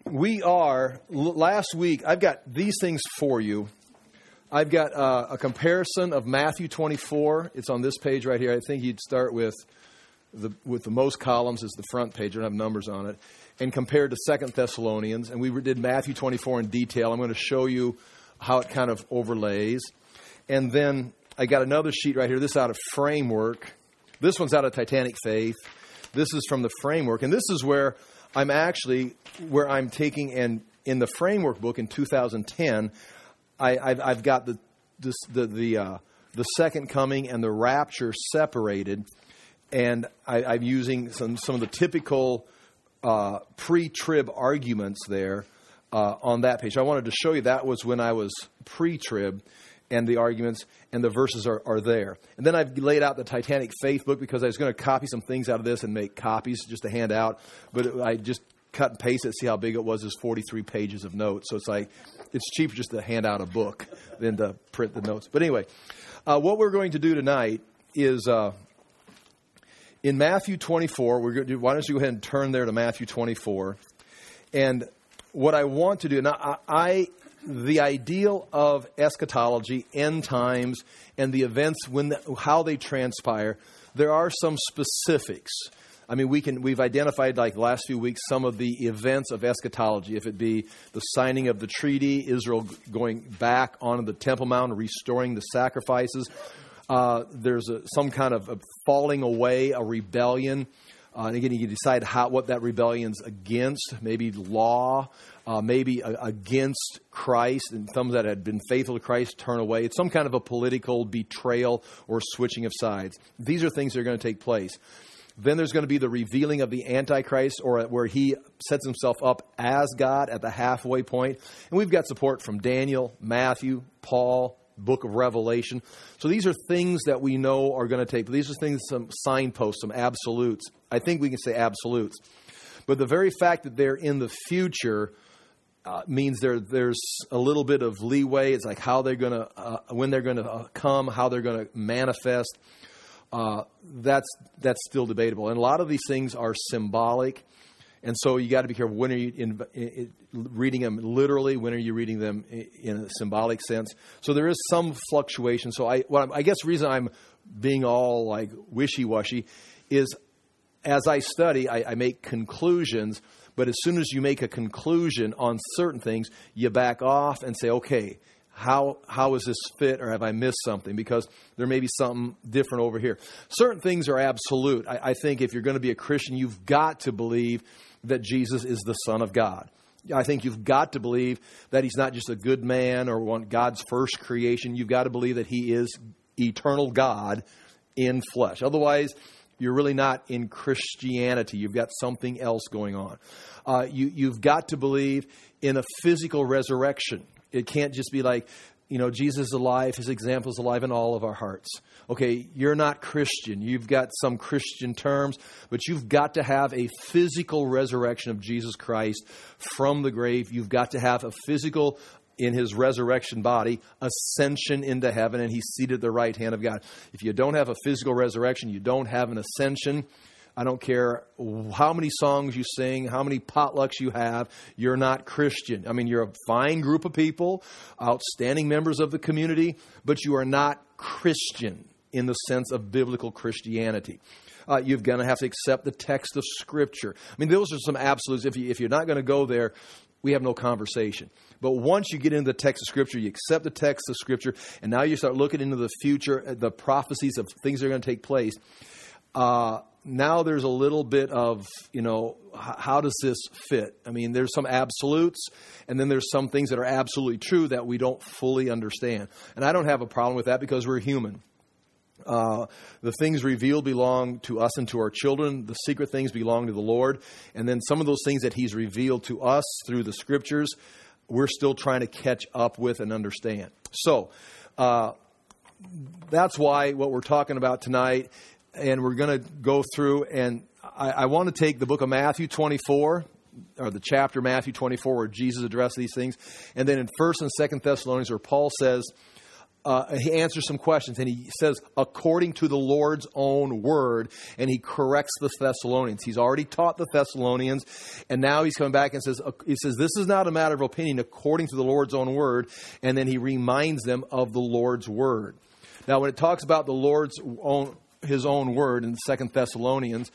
Last week, I've got these things for you. I've got a comparison of Matthew 24. It's on this page right here. I think you'd start with the most columns is the front page. I don't have numbers on it. And compared to 2 Thessalonians. And we did Matthew 24 in detail. I'm going to show you how it kind of overlays. And then I got another sheet right here. This is out of Framework. This one's out of Titanic Faith. This is from the Framework. And this is where I'm taking, and in the Framework book in 2010, I've got the second coming and the rapture separated, and I'm using some of the typical pre-trib arguments there on that page. I wanted to show you that was when I was pre-trib, and the arguments and the verses are there. And then I've laid out the Titanic Faith book because I was going to copy some things out of this and make copies just to hand out, but I just cut and paste it, see how big it was. There's 43 pages of notes, so it's cheaper just to hand out a book than to print the notes. But anyway, what we're going to do tonight is in Matthew 24. Why don't you go ahead and turn there to Matthew 24? And what I want to do now, the ideal of eschatology, end times, and the events how they transpire, there are some specifics. I mean, we've identified, like the last few weeks, some of the events of eschatology. If it be the signing of the treaty, Israel going back onto the Temple Mount, restoring the sacrifices. There's some kind of a falling away, a rebellion. And again, you can decide what that rebellion's against. Maybe law, maybe against Christ, and some that had been faithful to Christ turn away. It's some kind of a political betrayal or switching of sides. These are things that are going to take place. Then there's going to be the revealing of the Antichrist, or where he sets himself up as God at the halfway point. And we've got support from Daniel, Matthew, Paul, Book of Revelation. So these are things that we know are going to take. These are things, some signposts, some absolutes. I think we can say absolutes. But the very fact that they're in the future means there's a little bit of leeway. It's like how they're going to, when they're going to come, how they're going to manifest. That's still debatable. And a lot of these things are symbolic. And so you got to be careful. When are you reading them literally? When are you reading them in a symbolic sense? So there is some fluctuation. So I guess the reason I'm being all like wishy-washy is as I study, I make conclusions. But as soon as you make a conclusion on certain things, you back off and say, okay, how is this fit, or have I missed something? Because there may be something different over here. Certain things are absolute. I think if you're going to be a Christian, you've got to believe that Jesus is the Son of God. I think you've got to believe that he's not just a good man or God's first creation. You've got to believe that he is eternal God in flesh. Otherwise, you're really not in Christianity. You've got something else going on. You've got to believe in a physical resurrection. It can't just be like, Jesus is alive. His example is alive in all of our hearts. Okay, you're not Christian. You've got some Christian terms, but you've got to have a physical resurrection of Jesus Christ from the grave. You've got to have a physical, in his resurrection body, ascension into heaven, and he's seated at the right hand of God. If you don't have a physical resurrection, you don't have an ascension. I don't care how many songs you sing, how many potlucks you have, you're not Christian. I mean, you're a fine group of people, outstanding members of the community, but you are not Christian in the sense of biblical Christianity. You're going to have to accept the text of Scripture. I mean, those are some absolutes. If you're not going to go there, we have no conversation. But once you get into the text of Scripture, you accept the text of Scripture, and now you start looking into the future, the prophecies of things that are going to take place. Now there's a little bit of, how does this fit? I mean, there's some absolutes, and then there's some things that are absolutely true that we don't fully understand. And I don't have a problem with that because we're human. The things revealed belong to us and to our children. The secret things belong to the Lord. And then some of those things that he's revealed to us through the Scriptures, we're still trying to catch up with and understand. So that's why what we're talking about tonight, and we're going to go through, and I want to take the book of Matthew 24, or the chapter Matthew 24, where Jesus addressed these things, and then in 1 and 2 Thessalonians, where Paul says, he answers some questions, and he says, according to the Lord's own word, and he corrects the Thessalonians. He's already taught the Thessalonians, and now he's coming back and says, this is not a matter of opinion according to the Lord's own word, and then he reminds them of the Lord's word. Now, when it talks about the Lord's own, his own word in 2 Thessalonians,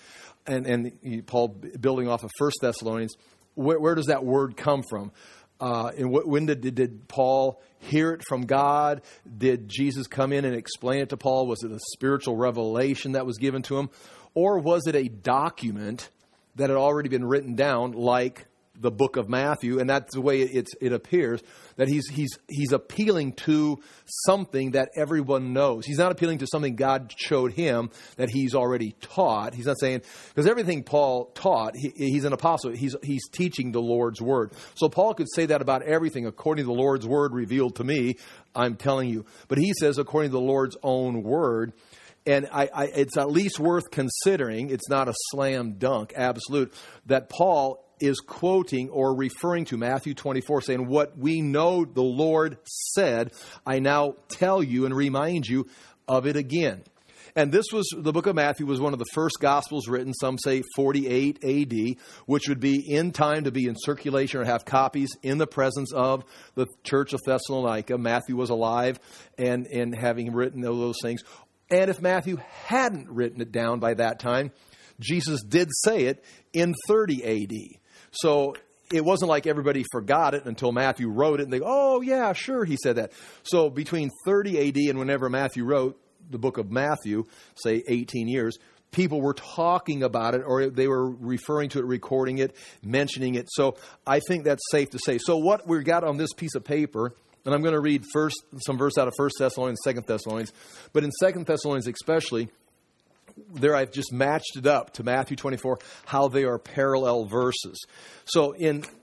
and Paul building off of 1 Thessalonians, where does that word come from? And when did Paul hear it from God? Did Jesus come in and explain it to Paul? Was it a spiritual revelation that was given to him? Or was it a document that had already been written down, like the book of Matthew? And that's the way it appears, that he's appealing to something that everyone knows. He's not appealing to something God showed him that he's already taught. He's not saying, because everything Paul taught, he's an apostle. He's teaching the Lord's word. So Paul could say that about everything. According to the Lord's word revealed to me, I'm telling you. But he says, according to the Lord's own word. And it's at least worth considering, it's not a slam dunk, absolute, that Paul is quoting or referring to Matthew 24, saying, what we know the Lord said, I now tell you and remind you of it again. And the book of Matthew was one of the first Gospels written, some say 48 AD, which would be in time to be in circulation or have copies in the presence of the church of Thessalonica. Matthew was alive and having written all those things. And if Matthew hadn't written it down by that time, Jesus did say it in 30 AD. So it wasn't like everybody forgot it until Matthew wrote it and they go, oh, yeah, sure, he said that. So between 30 AD and whenever Matthew wrote the book of Matthew, say 18 years, people were talking about it, or they were referring to it, recording it, mentioning it. So I think that's safe to say. So what we've got on this piece of paper, and I'm going to read first some verse out of 1 Thessalonians, 2 Thessalonians, but in 2 Thessalonians especially, there I've just matched it up to Matthew 24, how they are parallel verses. So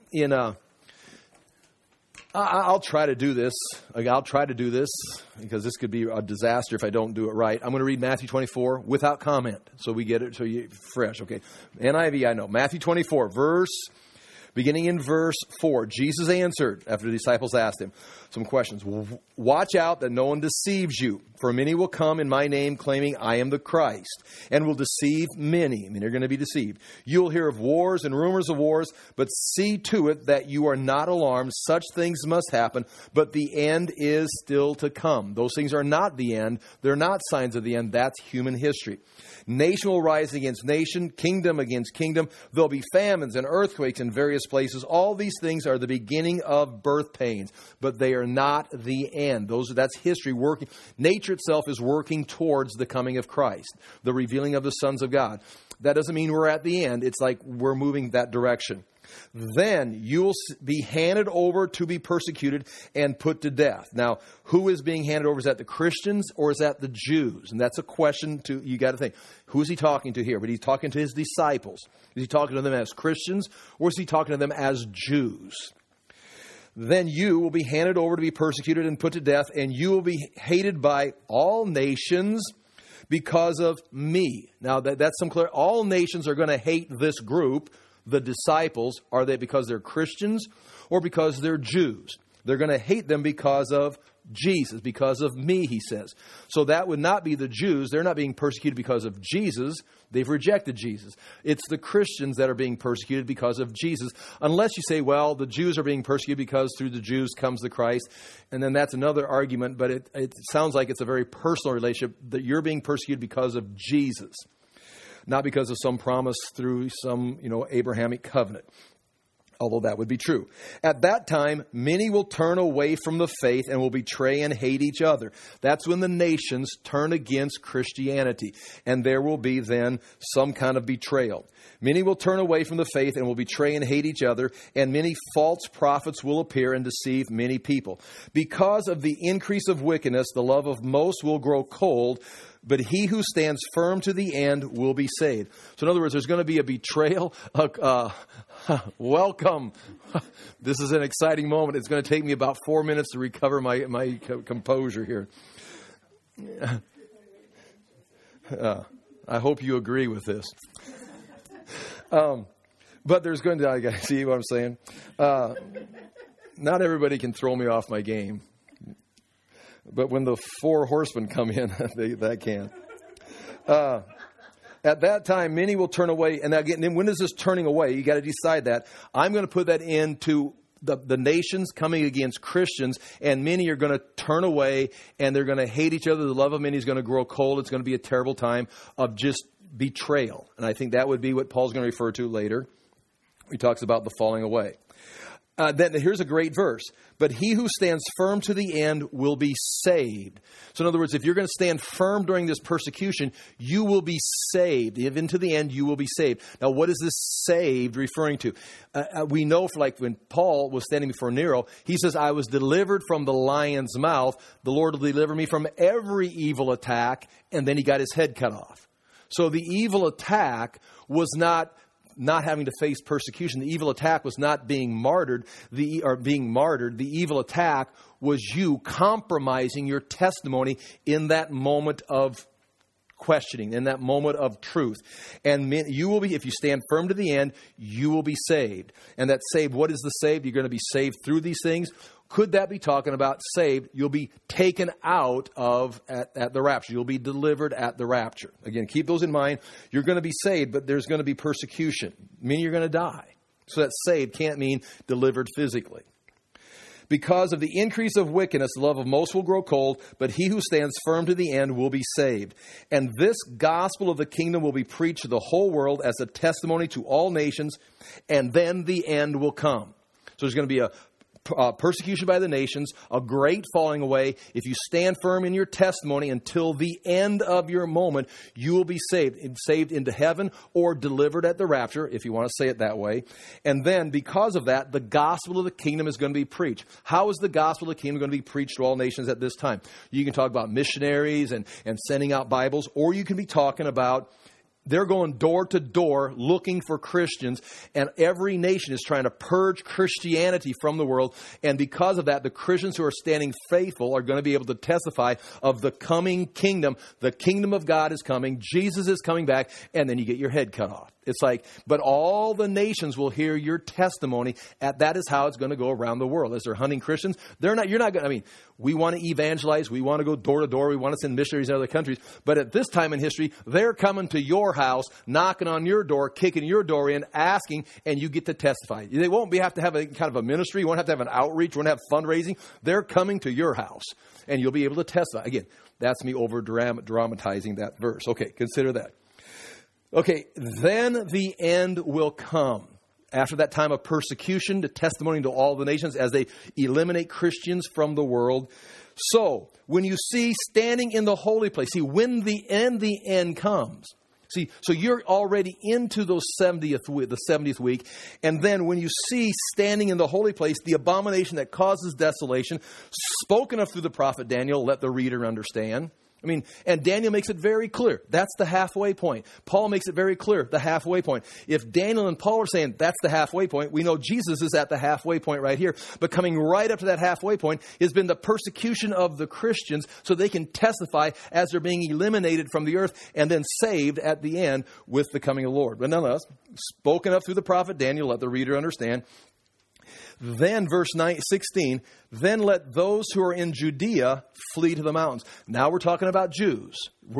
I'll try to do this. I'll try to do this because this could be a disaster if I don't do it right. I'm going to read Matthew 24 without comment, so we get it so you fresh. Okay, NIV, I know. Matthew 24, beginning in verse 4, Jesus answered after the disciples asked him some questions. Watch out that no one deceives you, for many will come in my name claiming I am the Christ, and will deceive many. I mean, they're going to be deceived. You'll hear of wars and rumors of wars, but see to it that you are not alarmed. Such things must happen, but the end is still to come. Those things are not the end. They're not signs of the end. That's human history. Nation will rise against nation, kingdom against kingdom. There'll be famines and earthquakes in various places. All these things are the beginning of birth pains, but they are not the end. That's history working. Nature itself is working towards the coming of Christ, the revealing of the sons of God. That doesn't mean we're at the end. It's like we're moving that direction. Then you'll be handed over to be persecuted and put to death. Now, who is being handed over? Is that the Christians or is that the Jews? And that's a question you got to think. Who is he talking to here? But he's talking to his disciples. Is he talking to them as Christians or is he talking to them as Jews? Then you will be handed over to be persecuted and put to death, and you will be hated by all nations because of me. Now, that's some clear. All nations are going to hate this group, the disciples. Are they because they're Christians or because they're Jews? They're going to hate them because of Jesus, because of me, he says. So that would not be the Jews. They're not being persecuted because of Jesus. They've rejected Jesus. It's the Christians that are being persecuted because of Jesus. Unless you say, well, the Jews are being persecuted because through the Jews comes the Christ. And then that's another argument, but it sounds like it's a very personal relationship, that you're being persecuted because of Jesus, not because of some promise through some, Abrahamic covenant. Although that would be true. At that time, many will turn away from the faith and will betray and hate each other. That's when the nations turn against Christianity. And there will be then some kind of betrayal. Many will turn away from the faith and will betray and hate each other. And many false prophets will appear and deceive many people. Because of the increase of wickedness, the love of most will grow cold. But he who stands firm to the end will be saved. So in other words, there's going to be a betrayal. Welcome. This is an exciting moment. It's going to take me about 4 minutes to recover my composure here. I hope you agree with this. But there's going to, see what I'm saying? Not everybody can throw me off my game. But when the 4 horsemen come in, that can. At that time, many will turn away. And again, when is this turning away? You got to decide that. I'm going to put that into the nations coming against Christians, and many are going to turn away, and they're going to hate each other. The love of many is going to grow cold. It's going to be a terrible time of just betrayal. And I think that would be what Paul's going to refer to later. He talks about the falling away. Then here's a great verse. But he who stands firm to the end will be saved. So in other words, if you're going to stand firm during this persecution, you will be saved. Even to the end, you will be saved. Now, what is this saved referring to? We know, when Paul was standing before Nero, he says, I was delivered from the lion's mouth. The Lord will deliver me from every evil attack. And then he got his head cut off. So the evil attack was not having to face persecution. The evil attack was not being martyred. The evil attack was you compromising your testimony in that moment of questioning, in that moment of truth. And you will be, if you stand firm to the end, you will be saved. And that saved, what is the saved? You're going to be saved through these things. Could that be talking about saved? You'll be taken out of at the rapture. You'll be delivered at the rapture. Again, keep those in mind. You're going to be saved, but there's going to be persecution. Meaning you're going to die. So that saved can't mean delivered physically. Because of the increase of wickedness, the love of most will grow cold, but he who stands firm to the end will be saved. And this gospel of the kingdom will be preached to the whole world as a testimony to all nations, and then the end will come. So there's going to be a persecution by the nations, a great falling away. If you stand firm in your testimony until the end of your moment, you will be saved into heaven or delivered at the rapture, if you want to say it that way. And then because of that, the gospel of the kingdom is going to be preached. How is the gospel of the kingdom going to be preached to all nations at this time? You can talk about missionaries and sending out Bibles, or you can be talking about they're going door to door looking for Christians, and every nation is trying to purge Christianity from the world. And because of that, the Christians who are standing faithful are going to be able to testify of the coming kingdom. The kingdom of God is coming. Jesus is coming back. And then you get your head cut off. It's like, but all the nations will hear your testimony. That is how it's going to go around the world. As they're hunting Christians, you're not going to, we want to evangelize. We want to go door to door. We want to send missionaries in other countries. But at this time in history, they're coming to your house, knocking on your door, kicking your door in, asking, and you get to testify. They won't have to have a kind of a ministry. You won't have to have an outreach. You won't have fundraising. They're coming to your house, and you'll be able to testify. Again, that's me over dramatizing that verse. Okay, consider that. Okay, then the end will come. After that time of persecution, the testimony to all the nations as they eliminate Christians from the world. So, when you see standing in the holy place, see, when the end comes. See, so you're already into the 70th week. And then when you see standing in the holy place, the abomination that causes desolation, spoken of through the prophet Daniel, let the reader understand. And Daniel makes it very clear. That's the halfway point. Paul makes it very clear, the halfway point. If Daniel and Paul are saying that's the halfway point, we know Jesus is at the halfway point right here. But coming right up to that halfway point has been the persecution of the Christians so they can testify as they're being eliminated from the earth and then saved at the end with the coming of the Lord. But nonetheless, spoken of through the prophet Daniel, let the reader understand. Then, verse 16, then let those who are in Judea flee to the mountains. Now we're talking about Jews.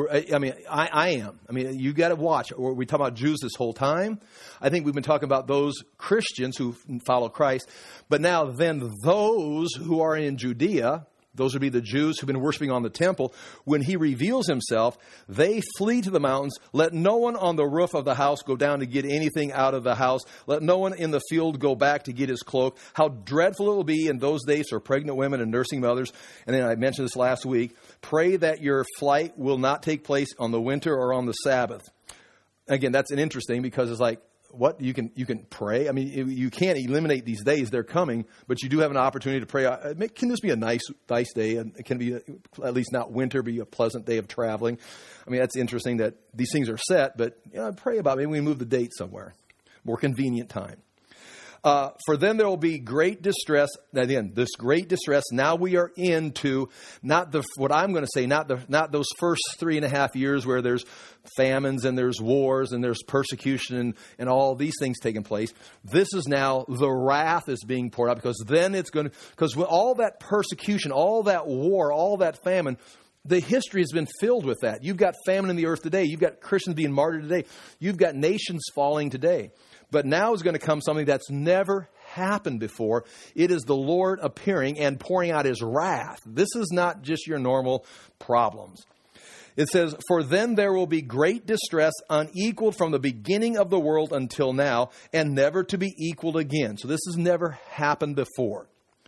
I am. You got to watch. We talk about Jews this whole time. I think we've been talking about those Christians who follow Christ. But now, then those who are in Judea, those would be the Jews who've been worshiping on the temple. When he reveals himself, they flee to the mountains. Let no one on the roof of the house go down to get anything out of the house. Let no one in the field go back to get his cloak. How dreadful it will be in those days for pregnant women and nursing mothers. And then I mentioned this last week. Pray that your flight will not take place on the winter or on the Sabbath. Again, that's interesting because it's like, what? You can pray? You can't eliminate these days. They're coming, but you do have an opportunity to pray. Can this be a nice day? And it can be at least not winter, be a pleasant day of traveling. That's interesting that these things are set, but pray about it. Maybe we move the date somewhere. More convenient time. For then there will be great distress. Again, this great distress. Now we are into what I'm going to say, not those first 3.5 years where there's famines and there's wars and there's persecution and all these things taking place. This is now the wrath is being poured out, because then because with all that persecution, all that war, all that famine, the history has been filled with that. You've got famine in the earth today. You've got Christians being martyred today. You've got nations falling today. But now is going to come something that's never happened before. It is the Lord appearing and pouring out his wrath. This is not just your normal problems. It says, for then there will be great distress, unequaled from the beginning of the world until now, and never to be equaled again. So this has never happened before.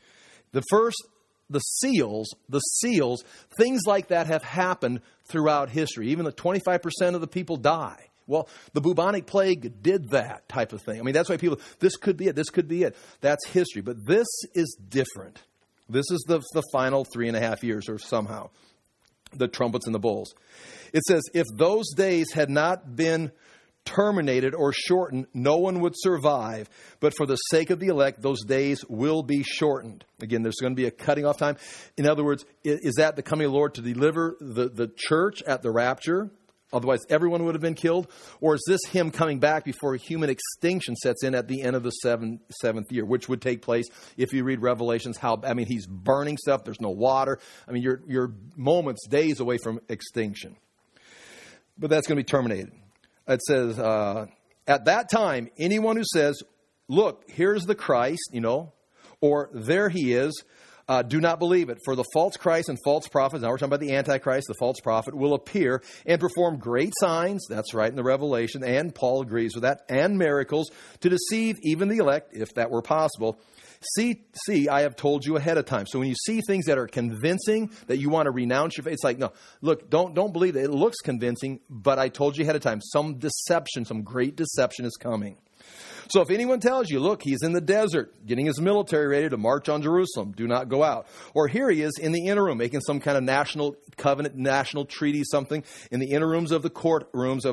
The seals, things like that have happened throughout history. Even the 25% of the people die. Well, the bubonic plague did that type of thing. I mean, that's why people, this could be it. That's history. But this is different. This is the final 3.5 years, or somehow, the trumpets and the bowls. It says, if those days had not been terminated or shortened, no one would survive. But for the sake of the elect, those days will be shortened. Again, there's going to be a cutting off time. In other words, is that the coming of the Lord to deliver the church at the rapture? Otherwise, everyone would have been killed. Or is this him coming back before human extinction sets in at the end of the seventh year, which would take place if you read Revelations? He's burning stuff. There's no water. I mean, you're moments, days away from extinction. But that's going to be terminated. It says, at that time, anyone who says, look, here's the Christ, or there he is, do not believe it. For the false Christ and false prophets, now we're talking about the Antichrist, the false prophet, will appear and perform great signs, that's right in the Revelation, and Paul agrees with that, and miracles to deceive even the elect, if that were possible. See, I have told you ahead of time. So when you see things that are convincing, that you want to renounce your faith, it's like, no, look, don't believe it. It looks convincing, but I told you ahead of time. Some deception, some great deception is coming. So if anyone tells you, look, he's in the desert, getting his military ready to march on Jerusalem, do not go out. Or here he is in the inner room, making some kind of national covenant, national treaty, something in the inner rooms of the courts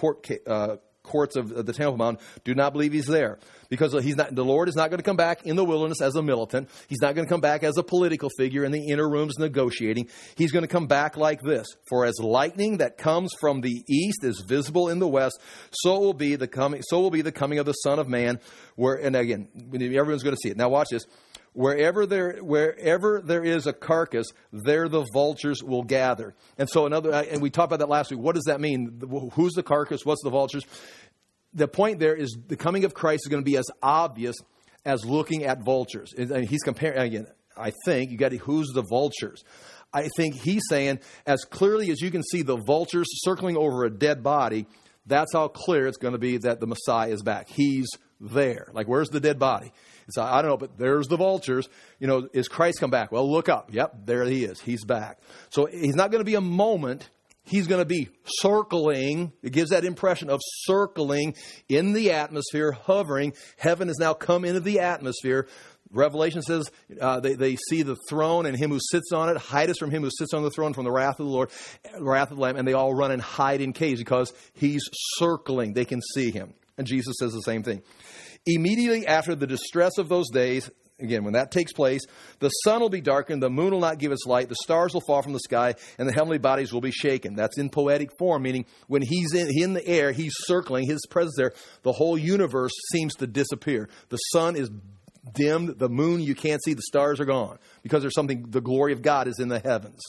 of the Temple Mount, do not believe he's there. Because the Lord is not going to come back in the wilderness as a militant. He's not going to come back as a political figure in the inner rooms negotiating. He's going to come back like this. For as lightning that comes from the east is visible in the west, so will be the coming of the Son of Man. And again, everyone's going to see it. Now watch this. Wherever there is a carcass, there the vultures will gather. And so and we talked about that last week. What does that mean? Who's the carcass? What's the vultures? The point there is the coming of Christ is going to be as obvious as looking at vultures. And he's comparing, again, I think, who's the vultures? I think he's saying, as clearly as you can see the vultures circling over a dead body, that's how clear it's going to be that the Messiah is back. He's there. Like, where's the dead body? It's, I don't know, but there's the vultures. Is Christ come back? Well, look up. Yep, there he is. He's back. So he's not going to be a moment. He's going to be circling. It gives that impression of circling in the atmosphere, hovering. Heaven has now come into the atmosphere. Revelation says they see the throne and him who sits on it. Hide us from him who sits on the throne, from the wrath of the Lord, wrath of the Lamb. And they all run and hide in caves because he's circling. They can see him. And Jesus says the same thing. Immediately after the distress of those days, again, when that takes place, the sun will be darkened, the moon will not give its light, the stars will fall from the sky, and the heavenly bodies will be shaken. That's in poetic form, meaning when he's in the air, he's circling, his presence there, the whole universe seems to disappear. The sun is dimmed, the moon you can't see, the stars are gone, because there's something, the glory of God is in the heavens.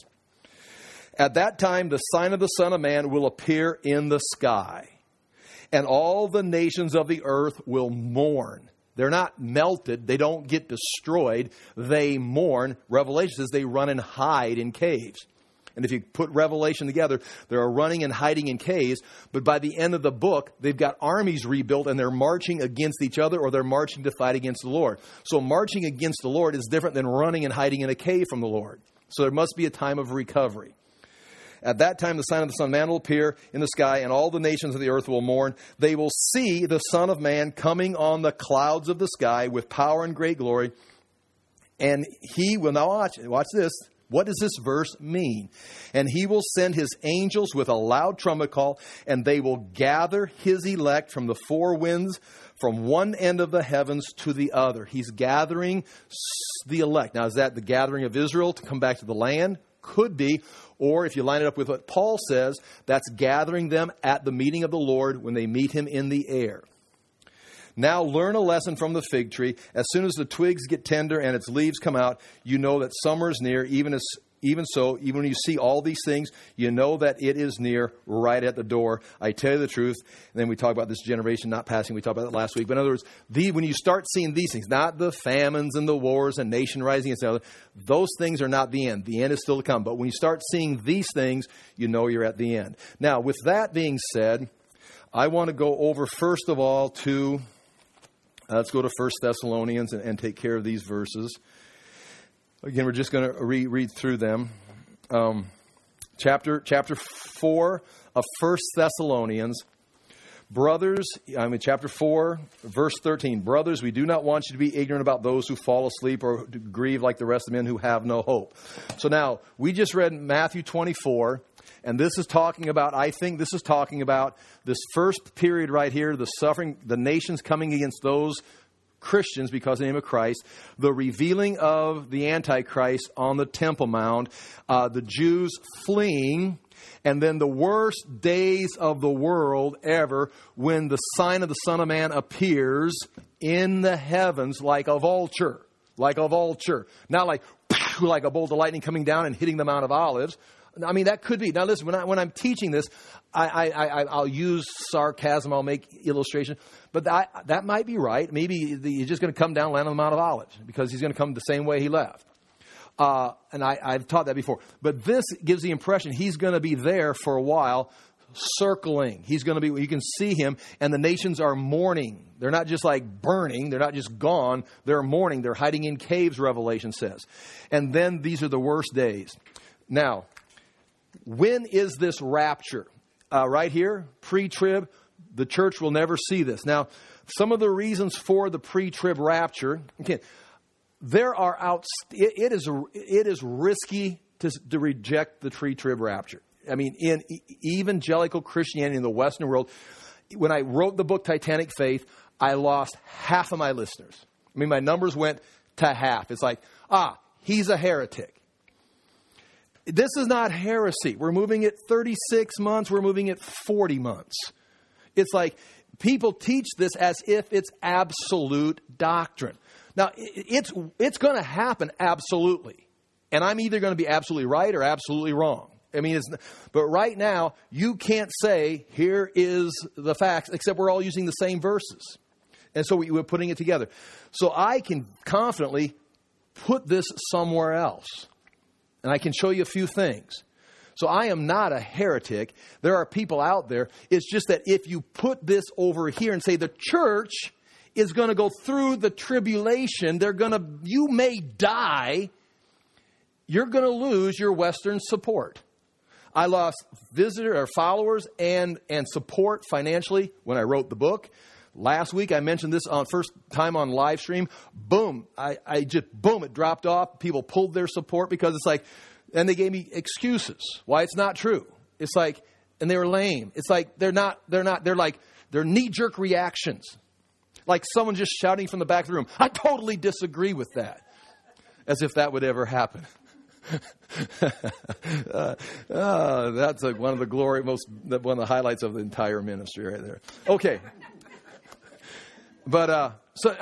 At that time, the sign of the Son of Man will appear in the sky, and all the nations of the earth will mourn. They're not melted. They don't get destroyed. They mourn. Revelation says they run and hide in caves. And if you put Revelation together, they're running and hiding in caves. But by the end of the book, they've got armies rebuilt and they're marching against each other, or they're marching to fight against the Lord. So marching against the Lord is different than running and hiding in a cave from the Lord. So there must be a time of recovery. At that time, the sign of the Son of Man will appear in the sky, and all the nations of the earth will mourn. They will see the Son of Man coming on the clouds of the sky with power and great glory. And he will, now watch this, What does this verse mean? And he will send his angels with a loud trumpet call, and they will gather his elect from the four winds, from one end of the heavens to the other. He's gathering the elect. Now, is that the gathering of Israel to come back to the land? Could be. Or if you line it up with what Paul says, that's gathering them at the meeting of the Lord when they meet him in the air. Now learn a lesson from the fig tree. As soon as the twigs get tender and its leaves come out, you know that summer is near. Even when you see all these things, you know that it is near, right at the door. I tell you the truth. And then we talk about this generation not passing. We talked about that last week. But in other words, when you start seeing these things, not the famines and the wars and nation rising against another, those things are not the end. The end is still to come. But when you start seeing these things, you know you're at the end. Now, with that being said, I want to go over first of all to... let's go to 1 Thessalonians and take care of these verses. Again, we're just going to read through them. Chapter 4 of 1 Thessalonians. Chapter 4, verse 13. Brothers, we do not want you to be ignorant about those who fall asleep or to grieve like the rest of men who have no hope. So now, we just read Matthew 24. And this is talking about, I think this is talking about this first period right here, the suffering, the nations coming against those Christians because of the name of Christ, the revealing of the Antichrist on the Temple Mount, the Jews fleeing, and then the worst days of the world ever when the sign of the Son of Man appears in the heavens like a vulture. Like a vulture. Not like a bolt of lightning coming down and hitting the Mount of Olives. I mean, that could be. Now, listen, when I'm teaching this, I'll use sarcasm. I'll make illustration. But that might be right. Maybe he's just going to come down and land on the Mount of Olives because he's going to come the same way he left. And I've taught that before. But this gives the impression he's going to be there for a while, circling. He's going to be, you can see him, and the nations are mourning. They're not just like burning. They're not just gone. They're mourning. They're hiding in caves, Revelation says. And then these are the worst days. Now, when is this rapture? Right here, pre-trib, the church will never see this. Now, some of the reasons for the pre-trib rapture, okay, there are it is risky to reject the pre-trib rapture. I mean, in evangelical Christianity in the Western world, when I wrote the book Titanic Faith, I lost half of my listeners. I mean, my numbers went to half. It's like, he's a heretic. This is not heresy. We're moving at 36 months. We're moving at 40 months. It's like people teach this as if it's absolute doctrine. Now, it's going to happen absolutely. And I'm either going to be absolutely right or absolutely wrong. I mean, but right now, you can't say, here is the facts, except we're all using the same verses. And so we're putting it together. So I can confidently put this somewhere else. And I can show you a few things. So I am not a heretic. There are people out there. It's just that if you put this over here and say the church is going to go through the tribulation, you may die, you're going to lose your Western support. I lost followers and support financially when I wrote the book. Last week, I mentioned this on first time on live stream. Boom. It dropped off. People pulled their support because it's like, and they gave me excuses why it's not true. It's like, and they were lame. It's like, they're knee-jerk reactions. Like someone just shouting from the back of the room, I totally disagree with that. As if that would ever happen. That's one of the highlights of the entire ministry right there. Okay. But,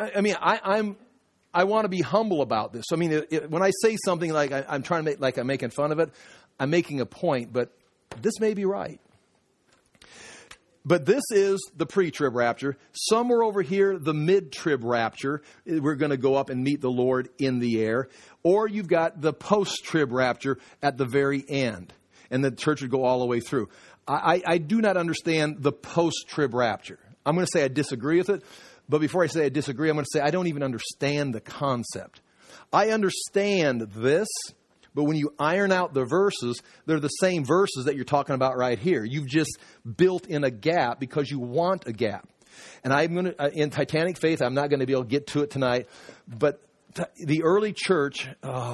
I want to be humble about this. I mean, when I say something like I'm trying to make, like I'm making fun of it, I'm making a point, but this may be right. But this is the pre-trib rapture. Somewhere over here, the mid-trib rapture. We're going to go up and meet the Lord in the air. Or you've got the post-trib rapture at the very end. And the church would go all the way through. I do not understand the post-trib rapture. I'm going to say I disagree with it. But before I say I disagree, I'm going to say I don't even understand the concept. I understand this, but when you iron out the verses, they're the same verses that you're talking about right here. You've just built in a gap because you want a gap. And I'm going to, in Titanic Faith, I'm not going to be able to get to it tonight, but the early church,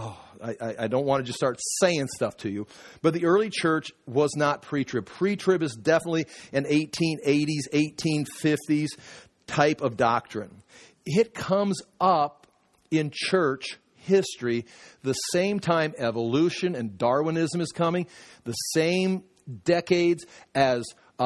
I don't want to just start saying stuff to you, but the early church was not pre-trib. Pre-trib is definitely an 1880s, 1850s type of doctrine. It comes up in church history the same time evolution and Darwinism is coming, the same decades as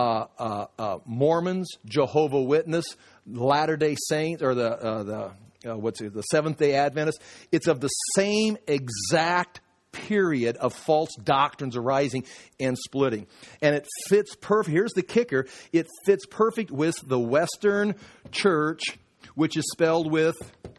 Mormons, Jehovah's Witness, Latter-day Saints, or the Seventh-day Adventists. It's of the same exact period of false doctrines arising and splitting. And it fits perfect. Here's the kicker. It fits perfect with the Western church, which is spelled with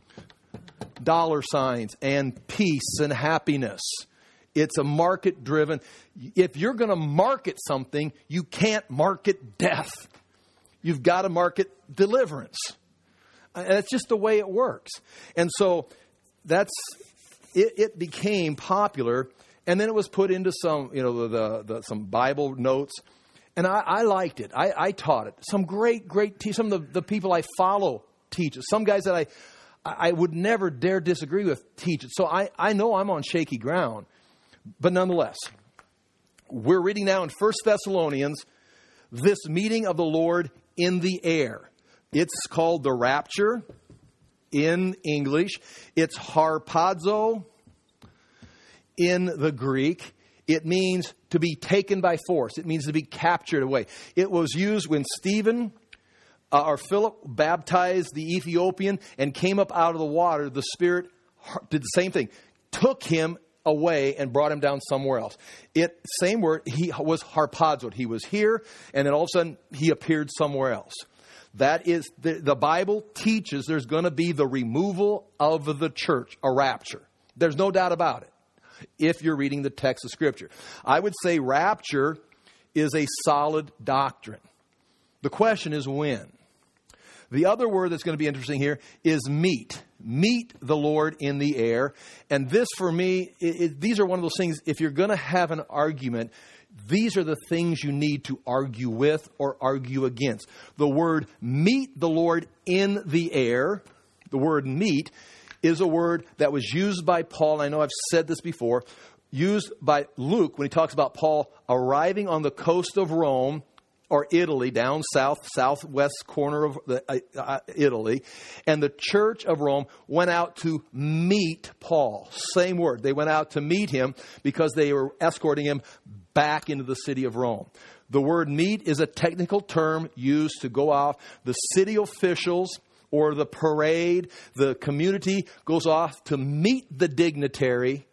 dollar signs and peace and happiness. It's a market-driven. If you're going to market something, you can't market death. You've got to market deliverance. And it's just the way it works. And so that's it became popular, and then it was put into some, some Bible notes, and I liked it. I taught it. Some great some of the people I follow teach it. Some guys that I would never dare disagree with teach it. So I know I'm on shaky ground, but nonetheless, we're reading now in 1 Thessalonians this meeting of the Lord in the air. It's called the rapture in English. It's harpazo in the Greek. It means to be taken by force. It means to be captured away. It was used when Stephen or Philip baptized the Ethiopian and came up out of the water. The Spirit did the same thing. Took him away and brought him down somewhere else. Same word, he was harpazoed. He was here, and then all of a sudden he appeared somewhere else. That is, the Bible teaches there's going to be the removal of the church, a rapture. There's no doubt about it, if you're reading the text of Scripture. I would say rapture is a solid doctrine. The question is when. The other word that's going to be interesting here is meet. Meet the Lord in the air. And this, for me, these are one of those things, if you're going to have an argument, these are the things you need to argue with or argue against. The word meet the Lord in the air, the word meet, is a word that was used by Paul. I know I've said this before. Used by Luke when he talks about Paul arriving on the coast of Rome or Italy, down southwest corner of Italy. And the church of Rome went out to meet Paul. Same word. They went out to meet him because they were escorting him back into the city of Rome. The word meet is a technical term used to go off. The city officials or the parade, the community goes off to meet the dignitary,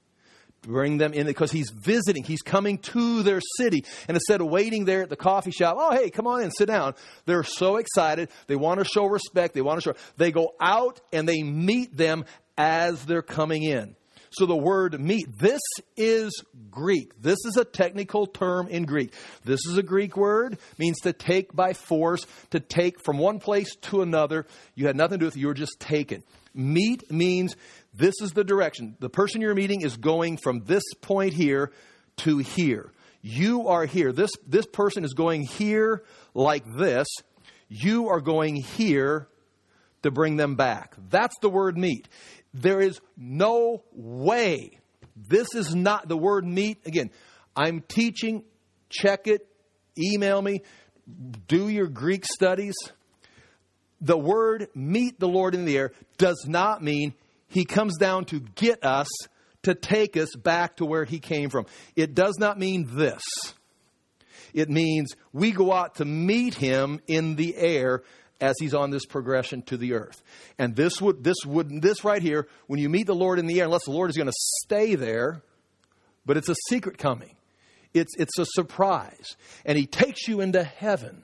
bring them in because he's visiting. He's coming to their city. And instead of waiting there at the coffee shop, oh, hey, come on in, sit down. They're so excited. They want to show respect. They go out and they meet them as they're coming in. So the word meet, this is Greek. This is a technical term in Greek. This is a Greek word, means to take by force, to take from one place to another. You had nothing to do with it. You were just taken. Meet means this is the direction. The person you're meeting is going from this point here to here. You are here. This person is going here like this. You are going here to bring them back. That's the word meet. There is no way. This is not the word meet. Again, I'm teaching. Check it. Email me. Do your Greek studies. The word meet the Lord in the air does not mean he comes down to get us, to take us back to where he came from. It does not mean this. It means we go out to meet him in the air as he's on this progression to the earth. And this right here, when you meet the Lord in the air, unless the Lord is going to stay there, but it's a secret coming. It's a surprise. And he takes you into heaven.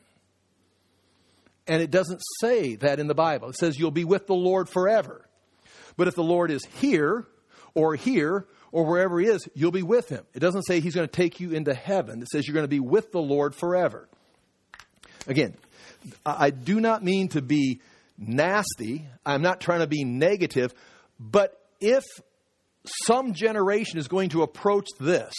And it doesn't say that in the Bible. It says you'll be with the Lord forever. But if the Lord is here or wherever he is, you'll be with him. It doesn't say he's going to take you into heaven. It says you're going to be with the Lord forever. Again, I do not mean to be nasty. I'm not trying to be negative. But if some generation is going to approach this,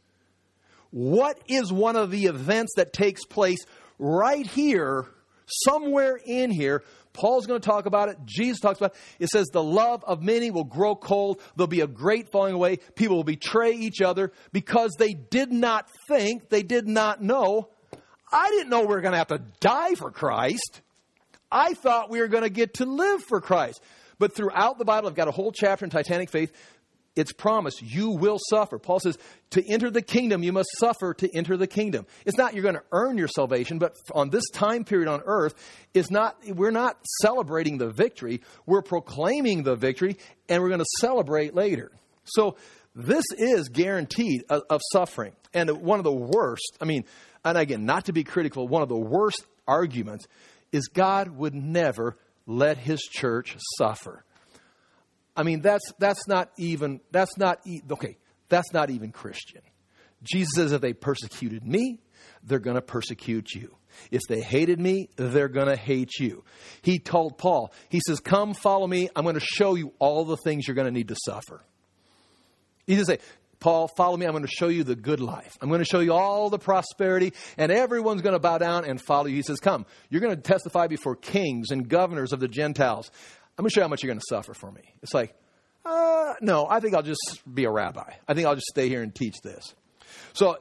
what is one of the events that takes place right here, somewhere in here, Paul's going to talk about it. Jesus talks about it. It says the love of many will grow cold. There'll be a great falling away. People will betray each other because they did not think, they did not know. I didn't know we were going to have to die for Christ. I thought we were going to get to live for Christ. But throughout the Bible, I've got a whole chapter in Titanic faith. It's promised you will suffer. Paul says to enter the kingdom, you must suffer to enter the kingdom. It's not you're going to earn your salvation, but on this time period on earth, we're not celebrating the victory. We're proclaiming the victory, and we're going to celebrate later. So this is guaranteed of suffering. And one of the worst, and again, not to be critical, one of the worst arguments is God would never let his church suffer. That's not even Christian. Jesus says if they persecuted me, they're going to persecute you. If they hated me, they're going to hate you. He told Paul, he says, come follow me. I'm going to show you all the things you're going to need to suffer. He didn't say, Paul, follow me. I'm going to show you the good life. I'm going to show you all the prosperity, and everyone's going to bow down and follow you. He says, come, you're going to testify before kings and governors of the Gentiles. I'm going to show you how much you're going to suffer for me. It's like, no, I think I'll just be a rabbi. I think I'll just stay here and teach this. So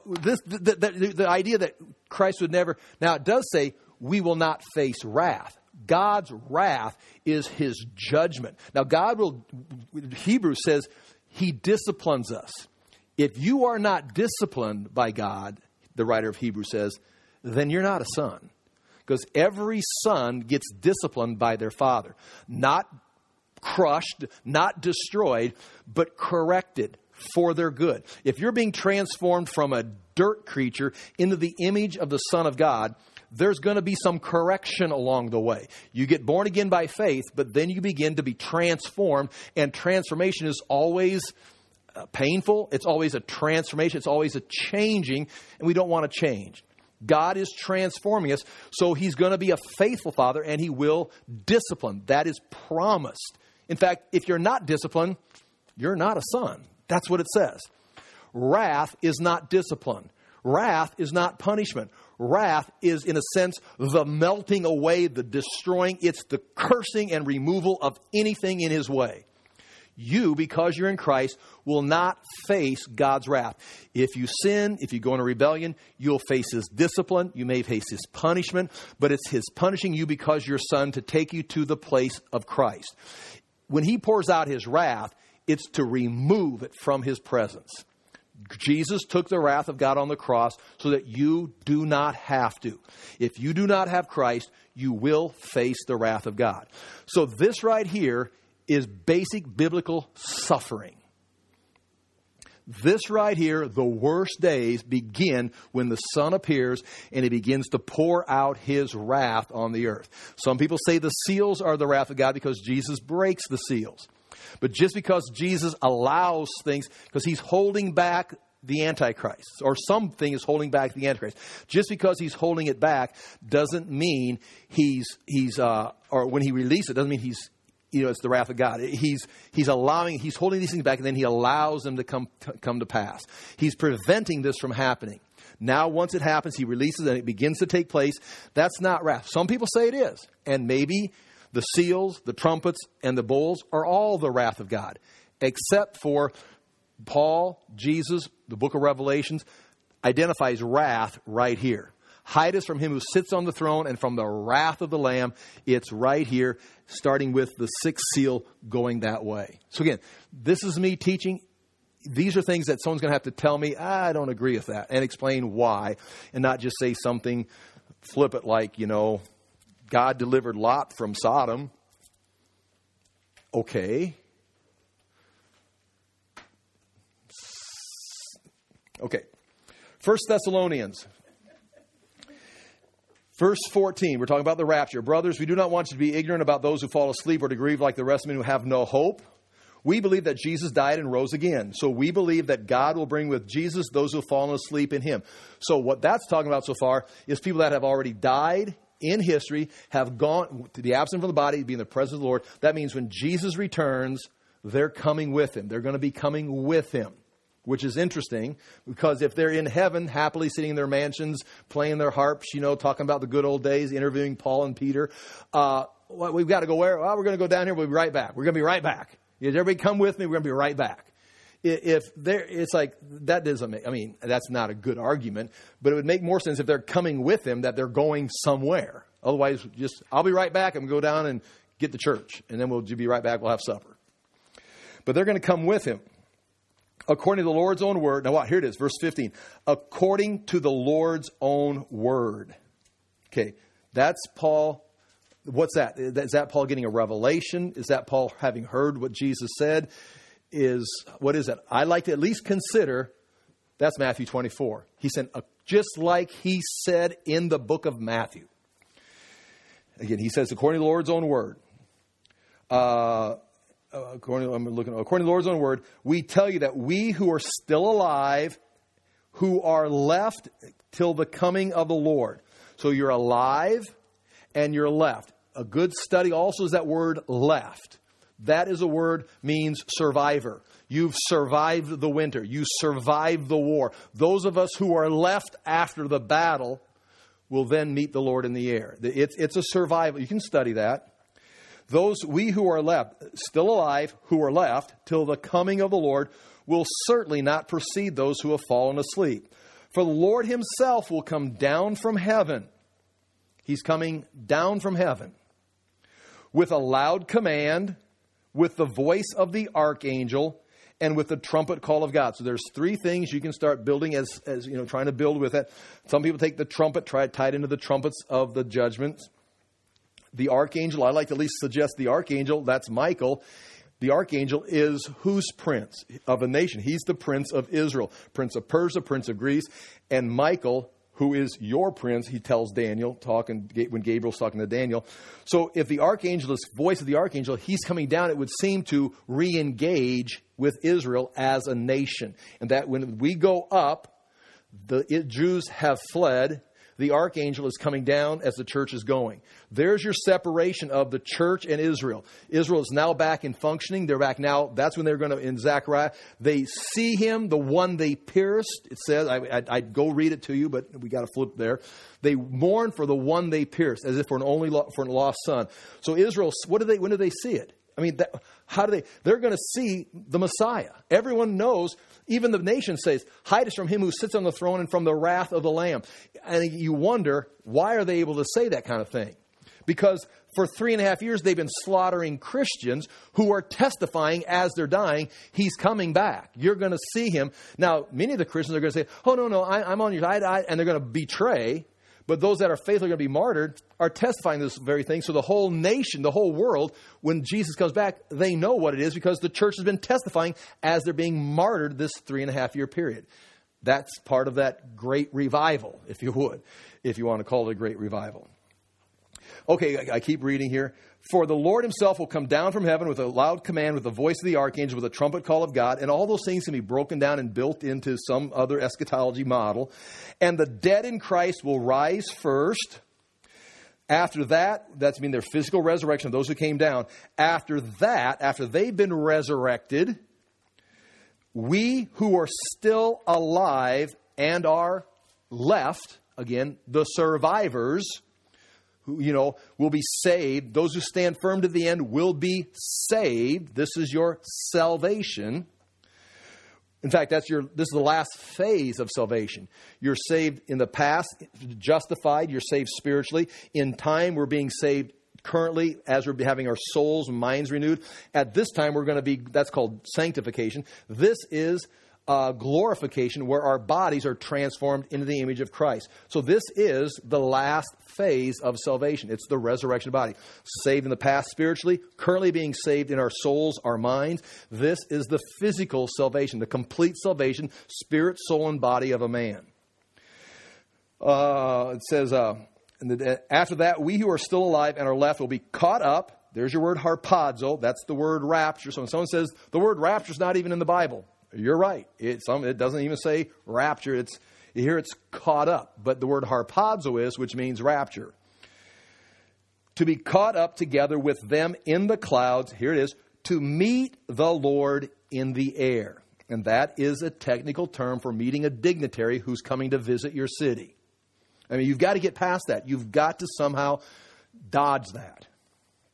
the idea that Christ would never, now it does say we will not face wrath. God's wrath is his judgment. Now Hebrews says he disciplines us. If you are not disciplined by God, the writer of Hebrews says, then you're not a son. Because every son gets disciplined by their father. Not crushed, not destroyed, but corrected for their good. If you're being transformed from a dirt creature into the image of the Son of God, there's going to be some correction along the way. You get born again by faith, but then you begin to be transformed. And transformation is always painful. It's always a transformation. It's always a changing, and we don't want to change. God is transforming us, so he's going to be a faithful father, and he will discipline. That is promised. In fact, if you're not disciplined, you're not a son. That's what it says. Wrath is not discipline. Wrath is not punishment. Wrath is, in a sense, the melting away, the destroying. It's the cursing and removal of anything in his way. You, because you're in Christ, will not face God's wrath. If you sin, if you go into rebellion, you'll face his discipline. You may face his punishment, but it's his punishing you because you're son to take you to the place of Christ. When he pours out his wrath, it's to remove it from his presence. Jesus took the wrath of God on the cross so that you do not have to. If you do not have Christ, you will face the wrath of God. So this right here is basic biblical suffering. This right here, the worst days begin when the Son appears and he begins to pour out his wrath on the earth. Some people say the seals are the wrath of God because Jesus breaks the seals. But just because Jesus allows things, because he's holding back the Antichrist, or something is holding back the Antichrist. Just because he's holding it back doesn't mean or when he releases it, doesn't mean it's the wrath of God. He's holding these things back, and then he allows them to come to pass. He's preventing this from happening. Now, once it happens, he releases it and it begins to take place. That's not wrath. Some people say it is. And maybe the seals, the trumpets, and the bowls are all the wrath of God. Except for Paul, Jesus, the book of Revelations, identifies wrath right here. Hide us from him who sits on the throne and from the wrath of the Lamb. It's right here, starting with the sixth seal going that way. So again, this is me teaching. These are things that someone's going to have to tell me, I don't agree with that, and explain why, and not just say something flippant like, God delivered Lot from Sodom. Okay. Okay. 1 Thessalonians. Verse 14, we're talking about the rapture. Brothers, we do not want you to be ignorant about those who fall asleep or to grieve like the rest of men who have no hope. We believe that Jesus died and rose again. So we believe that God will bring with Jesus those who have fallen asleep in him. So what that's talking about so far is people that have already died in history, have gone to be absent from the body, be in the presence of the Lord. That means when Jesus returns, they're coming with him. They're going to be coming with him. Which is interesting, because if they're in heaven, happily sitting in their mansions, playing their harps, talking about the good old days, interviewing Paul and Peter, we've got to go where? Well, we're going to go down here. We'll be right back. We're going to be right back. Everybody come with me. We're going to be right back. It's like, that doesn't make, I mean, that's not a good argument, but it would make more sense if they're coming with him that they're going somewhere. Otherwise, I'll be right back. I'm going to go down and get the church, and then we'll be right back. We'll have supper. But they're going to come with him. According to the Lord's own word. Now, here it is, verse 15. According to the Lord's own word. Okay, that's Paul. What's that? Is that Paul getting a revelation? Is that Paul having heard what Jesus said? What is it? I like to at least consider that's Matthew 24. He said, just like he said in the book of Matthew. Again, he says, according to the Lord's own word. According to the Lord's own word, we tell you that we who are still alive, who are left till the coming of the Lord. So you're alive and you're left. A good study also is that word left. That is a word means survivor. You've survived the winter. You survived the war. Those of us who are left after the battle will then meet the Lord in the air. It's a survival. You can study that. We who are left, still alive, who are left till the coming of the Lord, will certainly not precede those who have fallen asleep. For the Lord himself will come down from heaven. He's coming down from heaven with a loud command, with the voice of the archangel, and with the trumpet call of God. So there's three things you can start building as trying to build with it. Some people take the trumpet, try it tied into the trumpets of the judgments. The archangel, I like to at least suggest the archangel, that's Michael. The archangel is whose prince of a nation? He's the prince of Israel, prince of Persia, prince of Greece. And Michael, who is your prince, he tells Daniel, when Gabriel's talking to Daniel. So if the archangel is voice of the archangel, he's coming down, it would seem to re-engage with Israel as a nation. And that when we go up, the Jews have fled. The archangel is coming down as the church is going. There's your separation of the church and Israel. Israel is now back in functioning. They're back now. That's when they're going to, in Zechariah, they see him, the one they pierced. It says, I'd go read it to you, but we got to flip there. They mourn for the one they pierced, as if for a lost son. So Israel, when do they see it? I mean, they're going to see the Messiah. Everyone knows, even the nation says, hide us from him who sits on the throne and from the wrath of the Lamb. And you wonder, why are they able to say that kind of thing? Because for 3.5 years, they've been slaughtering Christians who are testifying as they're dying, he's coming back. You're going to see him. Now, many of the Christians are going to say, oh, no, I'm on your side, and they're going to betray. But those that are faithful are going to be martyred are testifying this very thing. So the whole nation, the whole world, when Jesus comes back, they know what it is because the church has been testifying as they're being martyred this 3.5 year period. That's part of that great revival, if you would, if you want to call it a great revival. Okay, I keep reading here. For the Lord himself will come down from heaven with a loud command, with the voice of the archangel, with a trumpet call of God. And all those things can be broken down and built into some other eschatology model. And the dead in Christ will rise first. After that, that's mean their physical resurrection of those who came down. After that, after they've been resurrected, we who are still alive and are left, again, the survivors, who, will be saved. Those who stand firm to the end will be saved. This is your salvation. In fact, this is the last phase of salvation. You're saved in the past, justified. You're saved spiritually. In time, we're being saved currently as we're having our souls and minds renewed. At this time, we're going to be, that's called sanctification. This is glorification, where our bodies are transformed into the image of Christ. So this is the last phase of salvation. It's the resurrection of the body. Saved in the past spiritually, currently being saved in our souls, our minds. This is the physical salvation, the complete salvation, spirit, soul, and body of a man. It says, after that, we who are still alive and are left will be caught up. There's your word harpazo. That's the word rapture. So when someone says the word rapture is not even in the Bible, you're right. It doesn't even say rapture. Here it's caught up. But the word harpazo is, which means rapture. To be caught up together with them in the clouds, here it is, to meet the Lord in the air. And that is a technical term for meeting a dignitary who's coming to visit your city. I mean, you've got to get past that. You've got to somehow dodge that.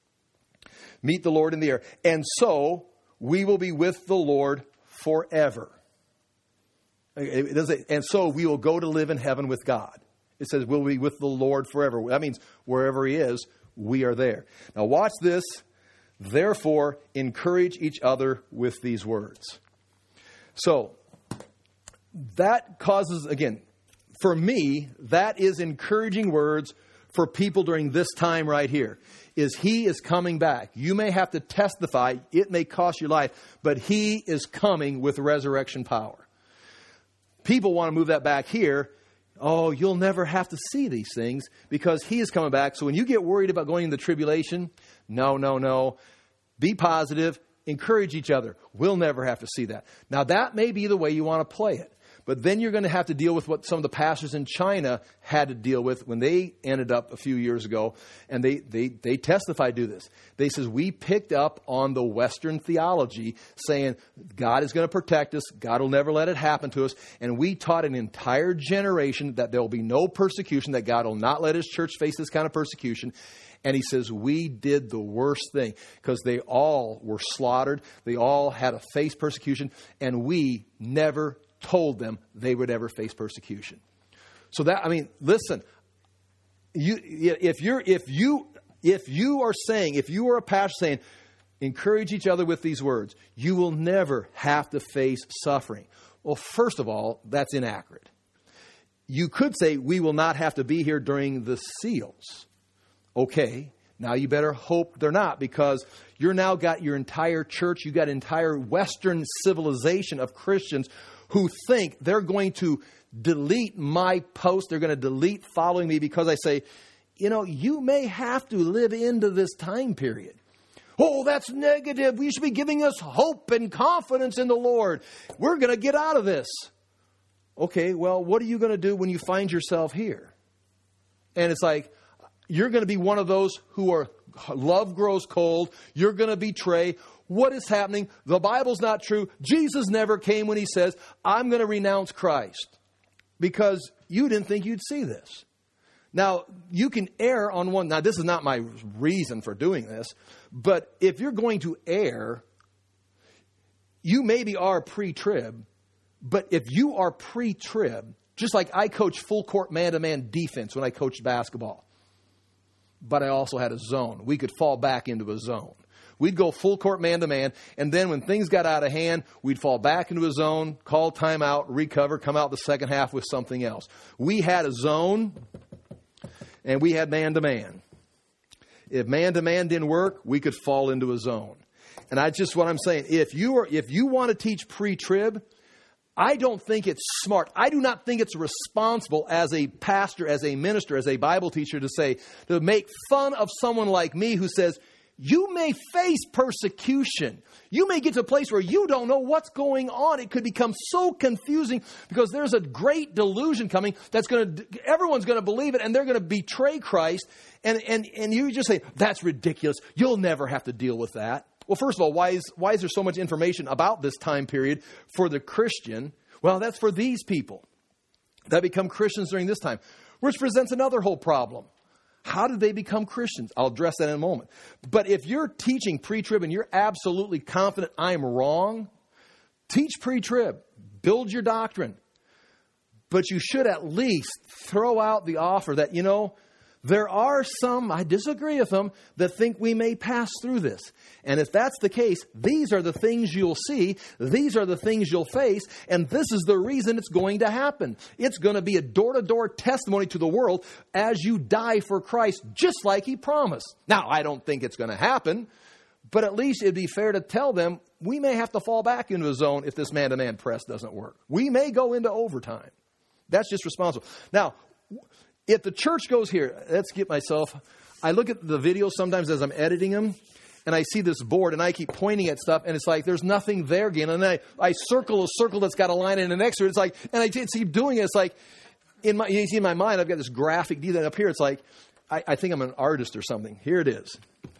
meet the Lord in the air. And so we will be with the Lord forever. It doesn't, and so we will go to live in heaven with God. It says we'll be with the Lord forever. That means wherever He is, we are there. Now watch this. Therefore, encourage each other with these words. So, that causes, again, for me, that is encouraging words for people during this time right here. Is He is coming back. You may have to testify. It may cost your life. But He is coming with resurrection power. People want to move that back here. Oh, you'll never have to see these things because He is coming back. So when you get worried about going into the tribulation, no. Be positive. Encourage each other. We'll never have to see that. Now, that may be the way you want to play it. But then you're going to have to deal with what some of the pastors in China had to deal with when they ended up a few years ago. And they testified to this. They says, we picked up on the Western theology saying God is going to protect us. God will never let it happen to us. And we taught an entire generation that there will be no persecution, that God will not let His church face this kind of persecution. And he says, we did the worst thing because they all were slaughtered. They all had to face persecution. And we never told them they would ever face persecution. So that, I mean, listen, if you are a pastor saying, encourage each other with these words, you will never have to face suffering. Well, first of all, that's inaccurate. You could say we will not have to be here during the seals. Okay, now you better hope they're not, because you're now got your entire church, you got an entire Western civilization of Christians who think they're going to delete my post, they're going to delete following me because I say, you may have to live into this time period. Oh, that's negative. You should be giving us hope and confidence in the Lord. We're going to get out of this. Okay, well, what are you going to do when you find yourself here? And it's like, you're going to be one of those who are love grows cold. You're going to betray. What is happening? The Bible's not true. Jesus never came when He says, I'm going to renounce Christ, because you didn't think you'd see this. Now, you can err on one. Now, this is not my reason for doing this, but if you're going to err, you maybe are pre-trib, but if you are pre-trib, just like I coached full court man-to-man defense when I coached basketball, but I also had a zone. We could fall back into a zone. We'd go full court man-to-man, and then when things got out of hand, we'd fall back into a zone, call timeout, recover, come out the second half with something else. We had a zone, and we had man-to-man. If man-to-man didn't work, we could fall into a zone. And I just, what I'm saying, if you want to teach pre-trib, I don't think it's smart. I do not think it's responsible as a pastor, as a minister, as a Bible teacher to make fun of someone like me who says, you may face persecution. You may get to a place where you don't know what's going on. It could become so confusing because there's a great delusion coming everyone's going to believe it, and they're going to betray Christ. And you just say, that's ridiculous. You'll never have to deal with that. Well, first of all, why is there so much information about this time period for the Christian? Well, that's for these people that become Christians during this time, which presents another whole problem. How did they become Christians? I'll address that in a moment. But if you're teaching pre-trib and you're absolutely confident I'm wrong, teach pre-trib. Build your doctrine. But you should at least throw out the offer that, there are some, I disagree with them, that think we may pass through this. And if that's the case, these are the things you'll see. These are the things you'll face. And this is the reason it's going to happen. It's going to be a door-to-door testimony to the world as you die for Christ, just like He promised. Now, I don't think it's going to happen, but at least it'd be fair to tell them we may have to fall back into a zone if this man-to-man press doesn't work. We may go into overtime. That's just responsible. Now, if the church goes here, I look at the videos sometimes as I'm editing them, and I see this board, and I keep pointing at stuff, and it's like there's nothing there again. And then I circle a circle that's got a line in it next to it. It's like, and I keep doing it. It's like, in my mind, I've got this graphic detail up here. It's like, I think I'm an artist or something. Here it is.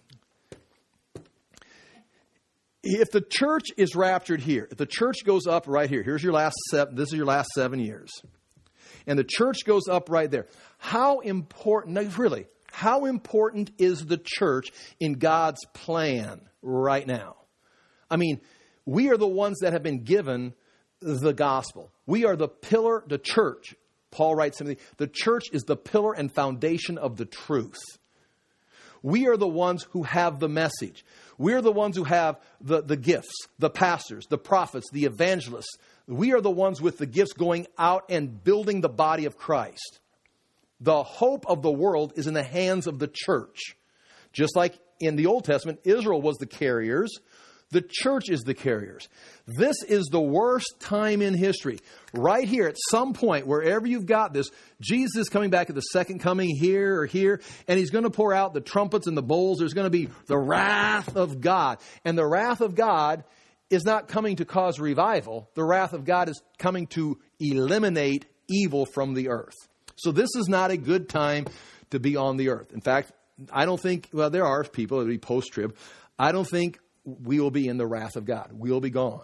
If the church is raptured here, if the church goes up right here, this is your last 7 years. And the church goes up right there. How important How important is the church in God's plan right now? I mean, we are the ones that have been given the gospel. We are the pillar, the church. Paul writes something. The church is the pillar and foundation of the truth. We are the ones who have the message. We're the ones who have the gifts, the pastors, the prophets, the evangelists. We are the ones with the gifts going out and building the body of Christ. The hope of the world is in the hands of the church. Just like in the Old Testament, Israel was the carriers. The church is the carriers. This is the worst time in history. Right here, at some point, wherever you've got this, Jesus is coming back at the second coming here or here, and he's going to pour out the trumpets and the bowls. There's going to be the wrath of God. And the wrath of God is not coming to cause revival. The wrath of God is coming to eliminate evil from the earth. So this is not a good time to be on the earth. In fact, I don't think, well, there are people that will be post-trib. I don't think we will be in the wrath of God. We'll be gone.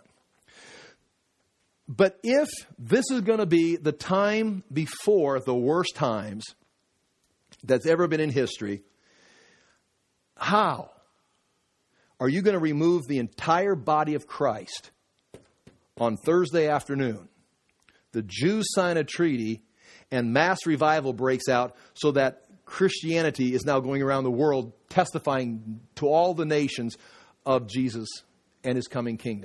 But if this is going to be the time before the worst times that's ever been in history, how are you going to remove the entire body of Christ on Thursday afternoon? The Jews sign a treaty and mass revival breaks out so that Christianity is now going around the world testifying to all the nations of Jesus and his coming kingdom.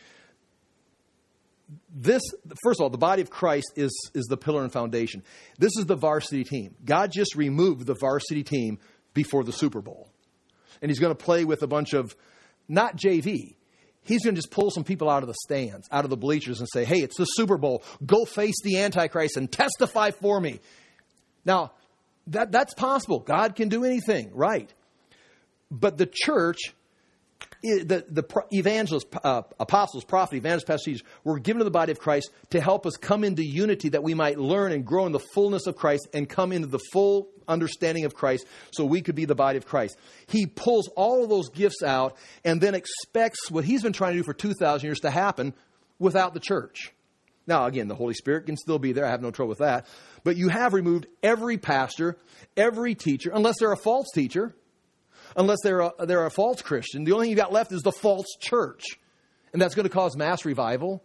This, first of all, the body of Christ is the pillar and foundation. This is the varsity team. God just removed the varsity team before the Super Bowl. And he's going to play with a bunch of, not JV. He's going to just pull some people out of the stands, out of the bleachers and say, hey, it's the Super Bowl. Go face the Antichrist and testify for me. Now, that's possible. God can do anything, right? But the church, the evangelists, apostles, prophets, evangelists, pastors, teachers, were given to the body of Christ to help us come into unity that we might learn and grow in the fullness of Christ and come into the full understanding of Christ so we could be the body of Christ. He pulls all of those gifts out and then expects what he's been trying to do for 2,000 years to happen without the church. Now, again, the Holy Spirit can still be there. I have no trouble with that. But you have removed every pastor, every teacher, unless they're a false teacher. Unless they're a false Christian. The only thing you got left is the false church. And that's going to cause mass revival.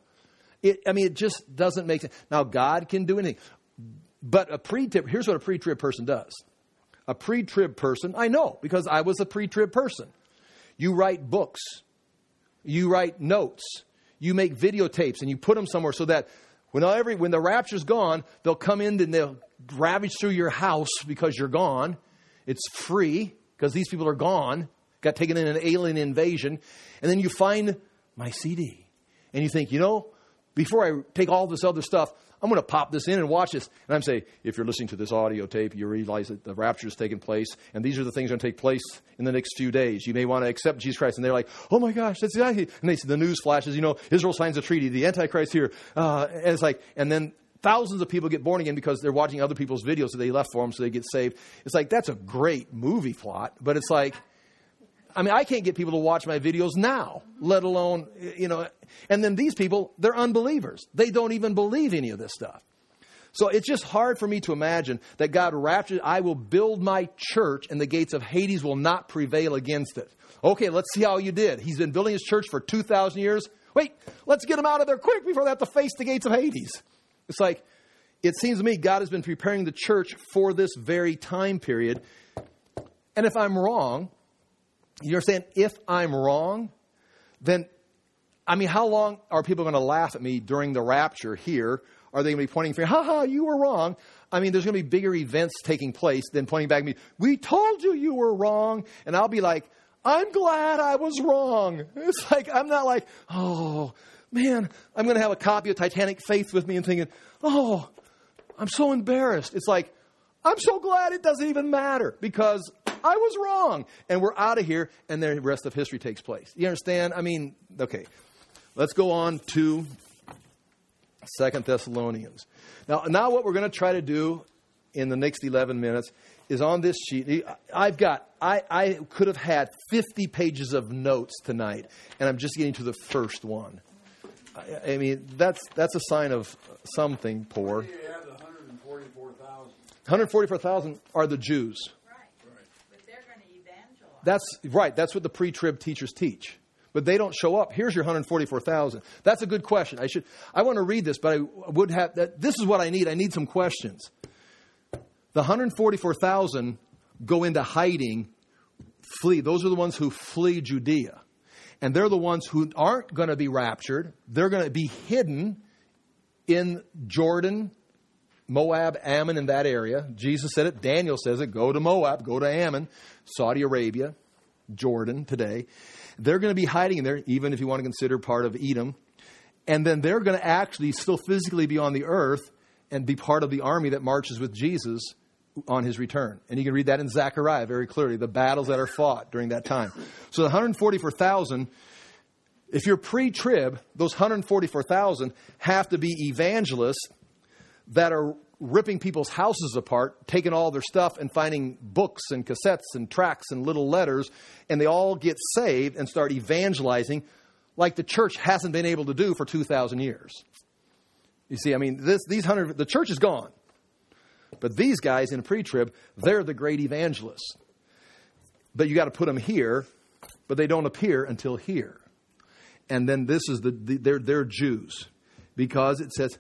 It just doesn't make sense. Now, God can do anything. But here's what a pre-trib person does. A pre-trib person, I know, because I was a pre-trib person. You write books. You write notes. You make videotapes and you put them somewhere so that when the rapture's gone, they'll come in and they'll ravage through your house because you're gone. It's free. Because these people are gone, got taken in an alien invasion. And then you find my CD. And you think, before I take all this other stuff, I'm going to pop this in and watch this. And I'm saying, if you're listening to this audio tape, you realize that the rapture is taking place. And these are the things that are going to take place in the next few days. You may want to accept Jesus Christ. And they're like, oh my gosh, that's exactly. And they see the news flashes, Israel signs a treaty, the Antichrist here. And it's like, and then thousands of people get born again because they're watching other people's videos that they left for them so they get saved. It's like, that's a great movie plot. But it's like, I can't get people to watch my videos now, let alone, And then these people, they're unbelievers. They don't even believe any of this stuff. So it's just hard for me to imagine that God raptured, I will build my church and the gates of Hades will not prevail against it. Okay, let's see how you did. He's been building his church for 2,000 years. Wait, let's get him out of there quick before they have to face the gates of Hades. It's like, it seems to me God has been preparing the church for this very time period. And if I'm wrong, you understand, if I'm wrong, then, how long are people going to laugh at me during the rapture here? Are they going to be pointing fingers? Ha, you were wrong. There's going to be bigger events taking place than pointing back at me. We told you were wrong. And I'll be like, I'm glad I was wrong. It's like, I'm not like, oh, man, I'm going to have a copy of Titanic Faith with me and thinking, oh, I'm so embarrassed. It's like, I'm so glad it doesn't even matter because I was wrong. And we're out of here and the rest of history takes place. You understand? Okay. Let's go on to 2 Thessalonians. Now what we're going to try to do in the next 11 minutes is on this sheet. I could have had 50 pages of notes tonight, and I'm just getting to the first one. That's a sign of something poor. You have the 144,000. 144,000 are the Jews. That's right. That's what the pre-trib teachers teach. But they don't show up. Here's your 144,000. That's a good question. I want to read this, but I would have that. This is what I need. I need some questions. The 144,000 go into hiding, flee. Those are the ones who flee Judea. And they're the ones who aren't going to be raptured. They're going to be hidden in Jordan, Moab, Ammon, in that area. Jesus said it. Daniel says it. Go to Moab. Go to Ammon, Saudi Arabia, Jordan today. They're going to be hiding in there, even if you want to consider part of Edom. And then they're going to actually still physically be on the earth and be part of the army that marches with Jesus on his return. And you can read that in Zechariah very clearly, the battles that are fought during that time. So the 144,000, if you're pre-trib, those 144,000 have to be evangelists that are ripping people's houses apart, taking all their stuff and finding books and cassettes and tracts and little letters, and they all get saved and start evangelizing like the church hasn't been able to do for 2,000 years. You see, I mean, the church is gone. But these guys in pre-trib, they're the great evangelists. But you got to put them here, but they don't appear until here. And then this is they're Jews, because it says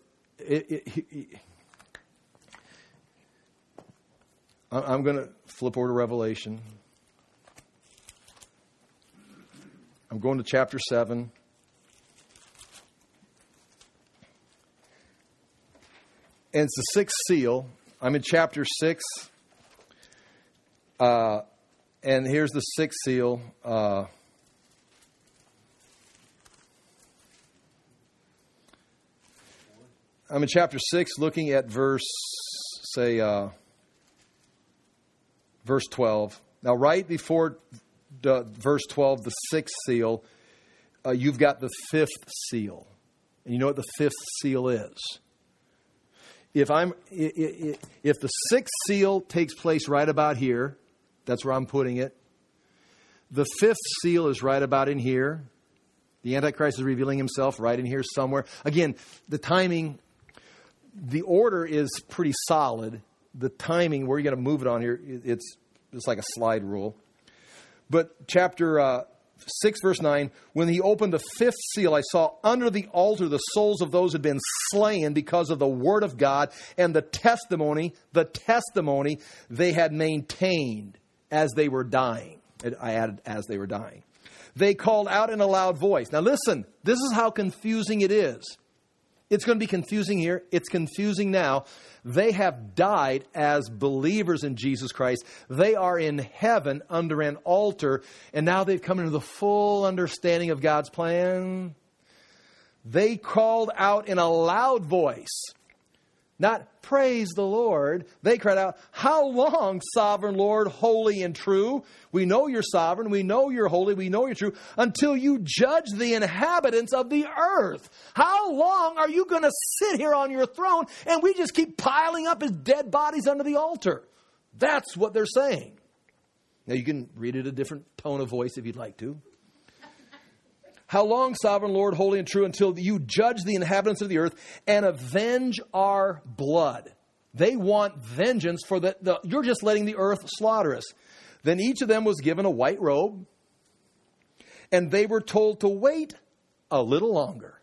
I'm going to flip over to Revelation. I'm going to chapter 7. And it's the sixth seal. I'm in chapter 6. And here's the sixth seal. I'm in chapter 6 looking at verse 12. Now, right before verse 12, the sixth seal, you've got the fifth seal. And you know what the fifth seal is? If the sixth seal takes place right about here, that's where I'm putting it. The fifth seal is right about in here. The Antichrist is revealing himself right in here somewhere. Again, the timing, the order is pretty solid. The timing, where you're going to move it on here, it's like a slide rule. But chapter 6, verse 9, when he opened the fifth seal, I saw under the altar the souls of those who had been slain because of the word of God and the testimony they had maintained as they were dying. I added, as they were dying. They called out in a loud voice. Now listen, this is how confusing it is. It's going to be confusing here. It's confusing now. They have died as believers in Jesus Christ. They are in heaven under an altar, and now they've come into the full understanding of God's plan. They called out in a loud voice, not praise the Lord. They cried out, how long, sovereign Lord, holy and true? We know you're sovereign. We know you're holy. We know you're true, until you judge the inhabitants of the earth. How long are you going to sit here on your throne and we just keep piling up his dead bodies under the altar? That's what they're saying. Now you can read it a different tone of voice if you'd like to. How long, sovereign Lord, holy and true, until you judge the inhabitants of the earth and avenge our blood? They want vengeance for you're just letting the earth slaughter us. Then each of them was given a white robe, and they were told to wait a little longer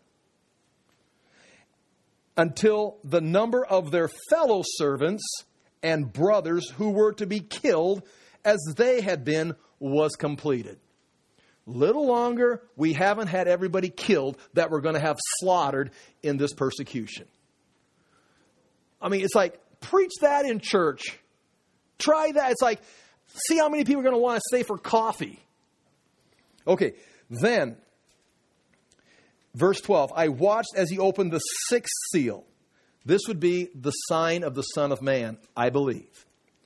until the number of their fellow servants and brothers who were to be killed as they had been was completed. Little longer, we haven't had everybody killed that we're going to have slaughtered in this persecution. I mean, it's like, preach that in church. Try that. It's like, see how many people are going to want to stay for coffee. Okay, then, verse 12, I watched as he opened the sixth seal. This would be the sign of the Son of Man, I believe.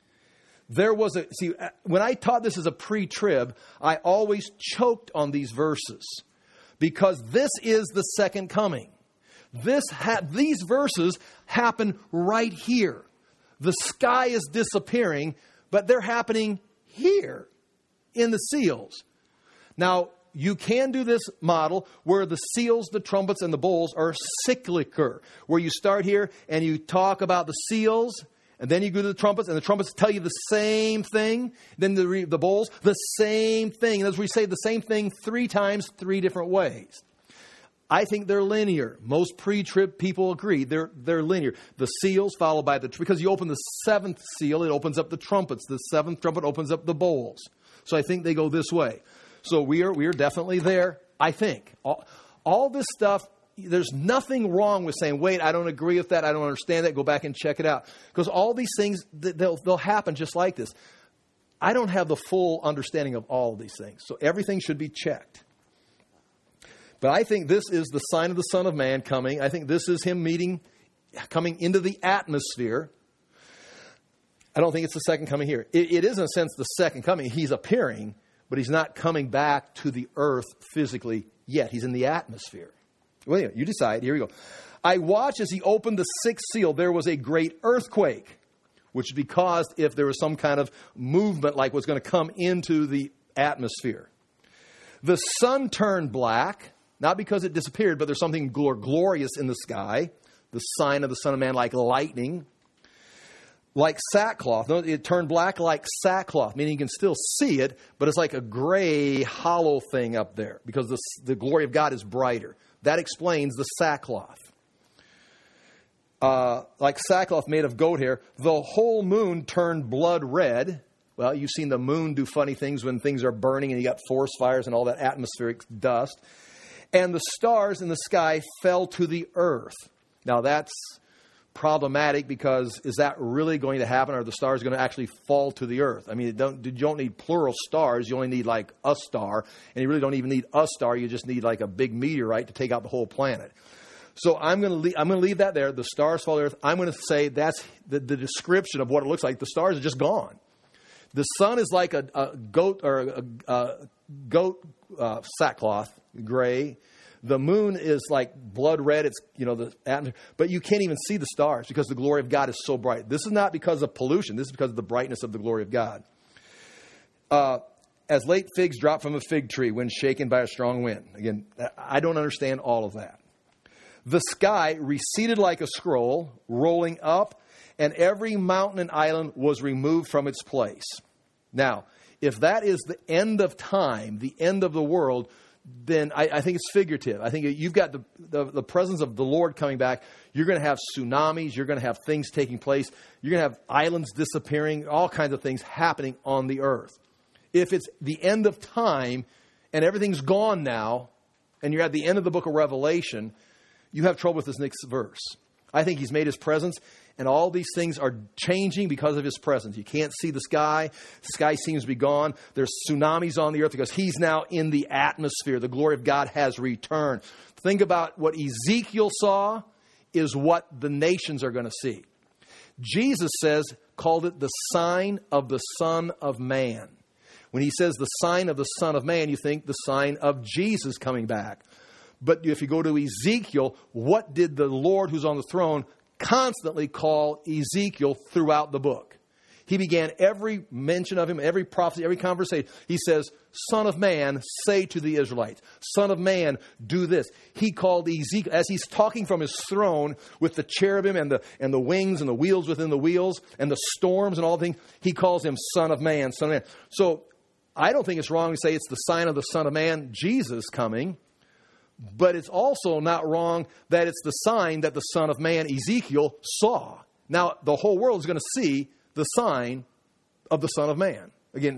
When I taught this as a pre-trib, I always choked on these verses because this is the second coming. These verses happen right here. The sky is disappearing, but they're happening here in the seals. Now, you can do this model where the seals, the trumpets, and the bowls are cyclical, where you start here and you talk about the seals, And then you go to the trumpets, and the trumpets tell you the same thing. Then the bowls, the same thing. And as we say the same thing 3 times, 3 different ways. I think they're linear. Most pre-trib people agree they're linear. The seals followed by because you open the 7th seal, it opens up the trumpets. The 7th trumpet opens up the bowls. So I think they go this way. So we are definitely there, I think. All this stuff, there's nothing wrong with saying, wait, I don't agree with that. I don't understand that. Go back and check it out. Because all these things, they'll happen just like this. I don't have the full understanding of all of these things. So everything should be checked. But I think this is the sign of the Son of Man coming. I think this is him coming into the atmosphere. I don't think it's the second coming here. It is, in a sense, the second coming. He's appearing, but he's not coming back to the earth physically yet. He's in the atmosphere. Well, anyway, you decide. Here we go. I watched as he opened the 6th seal. There was a great earthquake, which would be caused if there was some kind of movement like was going to come into the atmosphere. The sun turned black, not because it disappeared, but there's something glorious in the sky. The sign of the Son of Man, like lightning. Like sackcloth. No, it turned black like sackcloth, meaning you can still see it, but it's like a gray, hollow thing up there because the glory of God is brighter. That explains the sackcloth. Like sackcloth made of goat hair, the whole moon turned blood red. Well, you've seen the moon do funny things when things are burning and you got forest fires and all that atmospheric dust. And the stars in the sky fell to the earth. Now that's problematic because is that really going to happen? Are the stars going to actually fall to the earth? I mean, you don't need plural stars. You only need like a star. And you really don't even need a star. You just need like a big meteorite to take out the whole planet. So I'm going to leave that there. The stars fall to the earth. I'm going to say that's the description of what it looks like. The stars are just gone. The sun is like a goat or a goat sackcloth, gray. The moon is like blood red. It's, the atmosphere. But you can't even see the stars because the glory of God is so bright. This is not because of pollution. This is because of the brightness of the glory of God. As late figs drop from a fig tree when shaken by a strong wind. Again, I don't understand all of that. The sky receded like a scroll, rolling up, and every mountain and island was removed from its place. Now, if that is the end of time, the end of the world, then I think it's figurative. I think you've got the presence of the Lord coming back. You're going to have tsunamis. You're going to have things taking place. You're going to have islands disappearing, all kinds of things happening on the earth. If it's the end of time and everything's gone now, and you're at the end of the book of Revelation, you have trouble with this next verse. I think he's made his presence, and all these things are changing because of his presence. You can't see the sky. The sky seems to be gone. There's tsunamis on the earth because he's now in the atmosphere. The glory of God has returned. Think about what Ezekiel saw is what the nations are going to see. Jesus called it the sign of the Son of Man. When he says the sign of the Son of Man, you think the sign of Jesus coming back. But if you go to Ezekiel, what did the Lord who's on the throne constantly call Ezekiel throughout the book? He began every mention of him, every prophecy, every conversation. He says, Son of Man, say to the Israelites. Son of Man, do this. He called Ezekiel, as he's talking from his throne with the cherubim and the wings and the wheels within the wheels and the storms and all things, he calls him Son of Man, Son of Man. So I don't think it's wrong to say it's the sign of the Son of Man, Jesus coming. But it's also not wrong that it's the sign that the Son of Man, Ezekiel, saw. Now, the whole world is going to see the sign of the Son of Man. Again,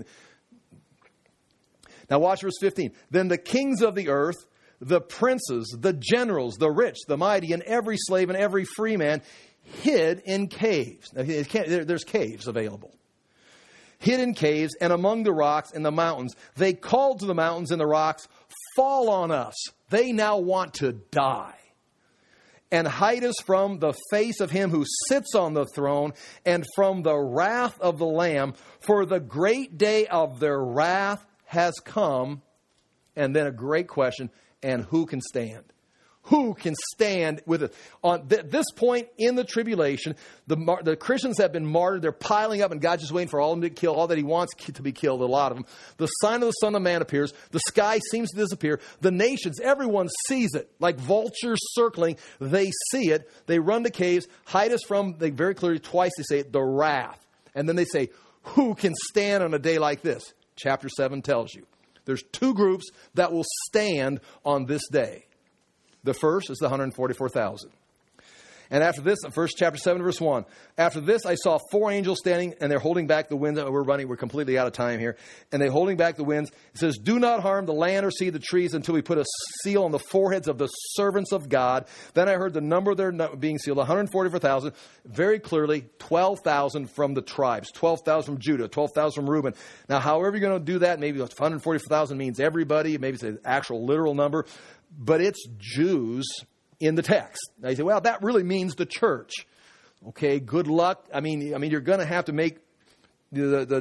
now watch verse 15. Then the kings of the earth, the princes, the generals, the rich, the mighty, and every slave and every free man hid in caves. Now, there's caves available. Hid in caves and among the rocks and the mountains. They called to the mountains and the rocks, fall on us. They now want to die. And hide us from the face of him who sits on the throne and from the wrath of the Lamb. For the great day of their wrath has come. And then a great question, and who can stand? Who can stand with it? On this point in the tribulation, the Christians have been martyred. They're piling up, and God's just waiting for all of them to kill, all that he wants to be killed, a lot of them. The sign of the Son of Man appears. The sky seems to disappear. The nations, everyone sees it. Like vultures circling, they see it. They run to caves, hide us from, they very clearly, twice they say it, the wrath. And then they say, who can stand on a day like this? Chapter 7 tells you. There's two groups that will stand on this day. The first is the 144,000. And after this, chapter 7, verse 1. After this, I saw four angels standing, and they're holding back the winds. We're completely out of time here. And they're holding back the winds. It says, do not harm the land or sea, the trees, until we put a seal on the foreheads of the servants of God. Then I heard the number of their being sealed, 144,000. Very clearly, 12,000 from the tribes. 12,000 from Judah, 12,000 from Reuben. Now, however you're going to do that, maybe 144,000 means everybody. Maybe it's an actual literal number. But it's Jews in the text. Now you say, well, that really means the church. Okay, good luck. I mean, you're going to have to make the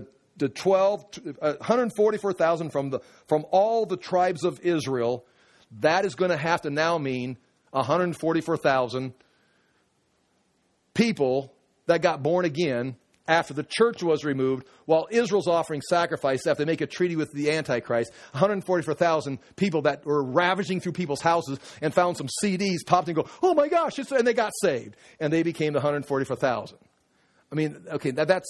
144,000 from all the tribes of Israel. That is going to have to now mean 144,000 people that got born again after the church was removed, while Israel's offering sacrifice after they make a treaty with the Antichrist. 144,000 people that were ravaging through people's houses and found some CDs, popped and go, oh my gosh, and they got saved. And they became the 144,000. I mean, okay, that's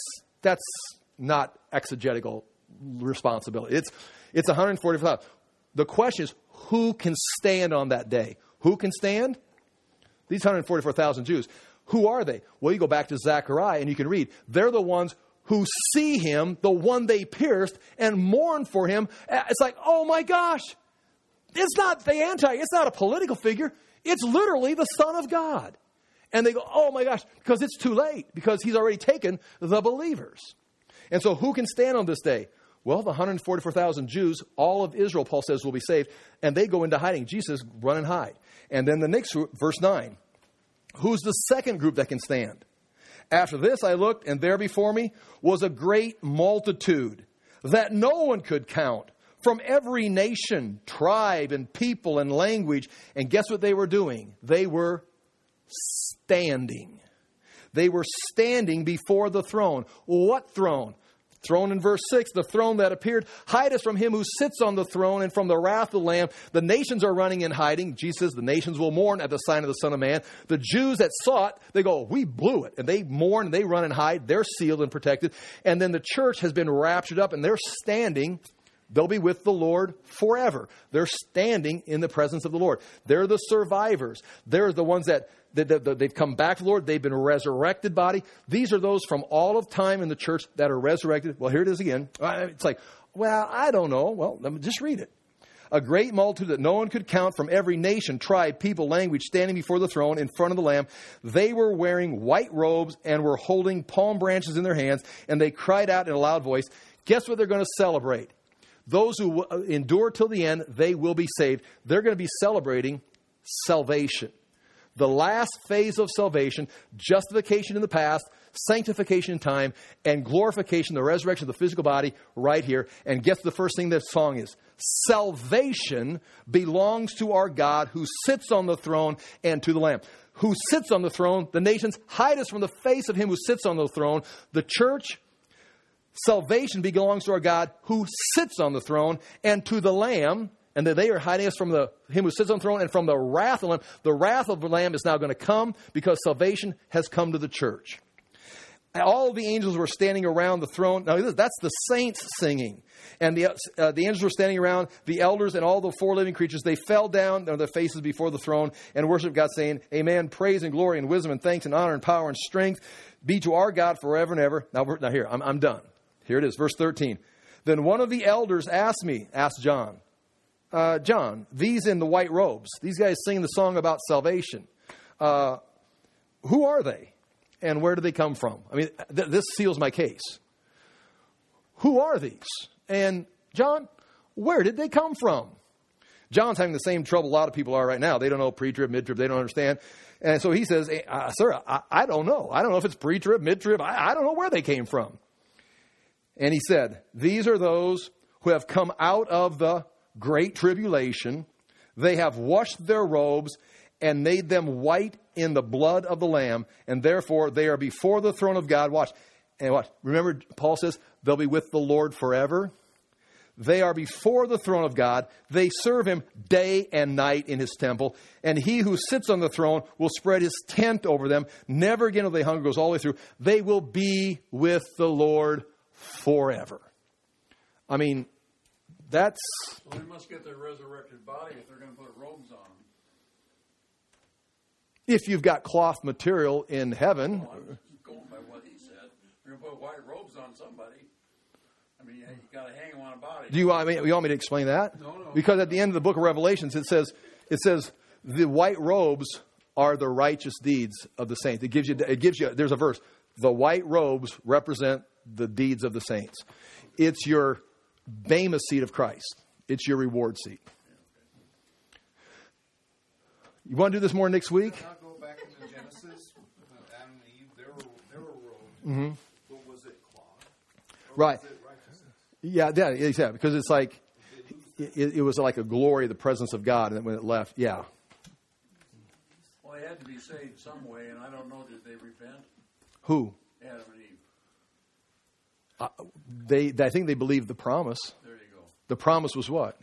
not exegetical responsibility. It's 144,000. The question is, who can stand on that day? Who can stand? These 144,000 Jews. Who are they? Well, you go back to Zechariah and you can read. They're the ones who see him, the one they pierced, and mourn for him. It's like, oh my gosh, it's not it's not a political figure. It's literally the Son of God. And they go, oh my gosh, because it's too late, because he's already taken the believers. And so who can stand on this day? Well, the 144,000 Jews, all of Israel, Paul says, will be saved. And they go into hiding. Jesus, run and hide. And then the next, verse 9. Who's the second group that can stand? After this I looked, and there before me was a great multitude that no one could count, from every nation, tribe, and people, and language. And guess what they were doing? They were standing. They were standing before the throne. What throne? Throne in verse 6, the throne that appeared. Hide us from him who sits on the throne and from the wrath of the Lamb. The nations are running and hiding. Jesus says the nations will mourn at the sign of the Son of Man. The Jews that saw it, they go, we blew it. And they mourn and they run and hide. They're sealed and protected. And then the church has been raptured up and they're standing. They'll be with the Lord forever. They're standing in the presence of the Lord. They're the survivors. They're the ones that they've come back to the Lord. They've been resurrected body. These are those from all of time in the church that are resurrected. Well, here it is again. It's like, well, I don't know. Well, let me just read it. A great multitude that no one could count, from every nation, tribe, people, language, standing before the throne in front of the Lamb. They were wearing white robes and were holding palm branches in their hands. And they cried out in a loud voice. Guess what they're going to celebrate? Those who endure till the end, they will be saved. They're going to be celebrating salvation. The last phase of salvation, justification in the past, sanctification in time, and glorification, the resurrection of the physical body right here. And guess the first thing this song is? Salvation belongs to our God who sits on the throne and to the Lamb. Who sits on the throne? The nations hide us from the face of him who sits on the throne. The church, salvation belongs to our God who sits on the throne and to the Lamb. And that they are hiding us from him who sits on the throne and from the wrath of the Lamb. The wrath of the Lamb is now going to come because salvation has come to the church. And all of the angels were standing around the throne. Now, that's the saints singing. And the angels were standing around, the elders and all the four living creatures. They fell down on their faces before the throne and worshiped God, saying, Amen, praise and glory and wisdom and thanks and honor and power and strength be to our God forever and ever. Now here, I'm done. Here it is, verse 13. Then one of the elders asked John, John, these in the white robes, these guys singing the song about salvation, who are they and where do they come from? I mean, this seals my case. Who are these? And John, where did they come from? John's having the same trouble a lot of people are right now. They don't know pre-trib, mid-trib. They don't understand. And so he says, sir, I don't know. I don't know if it's pre-trib, mid-trib. I don't know where they came from. And he said, these are those who have come out of the great tribulation. They have washed their robes and made them white in the blood of the Lamb, and therefore they are before the throne of God. Watch. And what? Remember, Paul says, they'll be with the Lord forever. They are before the throne of God. They serve him day and night in his temple. And he who sits on the throne will spread his tent over them. Never again will they hunger. Goes all the way through. They will be with the Lord forever. I mean, that's... Well, they must get their resurrected body if they're going to put robes on them. If you've got cloth material in heaven... Well, I'm going by what he said. They're going to put white robes on somebody. I mean, you got to hang them on a body. Do you want me to explain that? No. Because at the end of the book of Revelations, it says the white robes are the righteous deeds of the saints. It gives you. There's a verse. The white robes represent the deeds of the saints. It's your Bema seat of Christ. It's your reward seat. You want to do this more next week? I'll go back into Genesis. Adam and Eve, they were robed. Mm-hmm. But was it cloth? Right. Was it righteousness? Yeah, exactly. Because it's like it was like a glory of the presence of God, and then when it left, yeah. Well, they had to be saved some way, and I don't know, did they repent? Who? Adam and Eve. I think they believed the promise. There you go. The promise was what?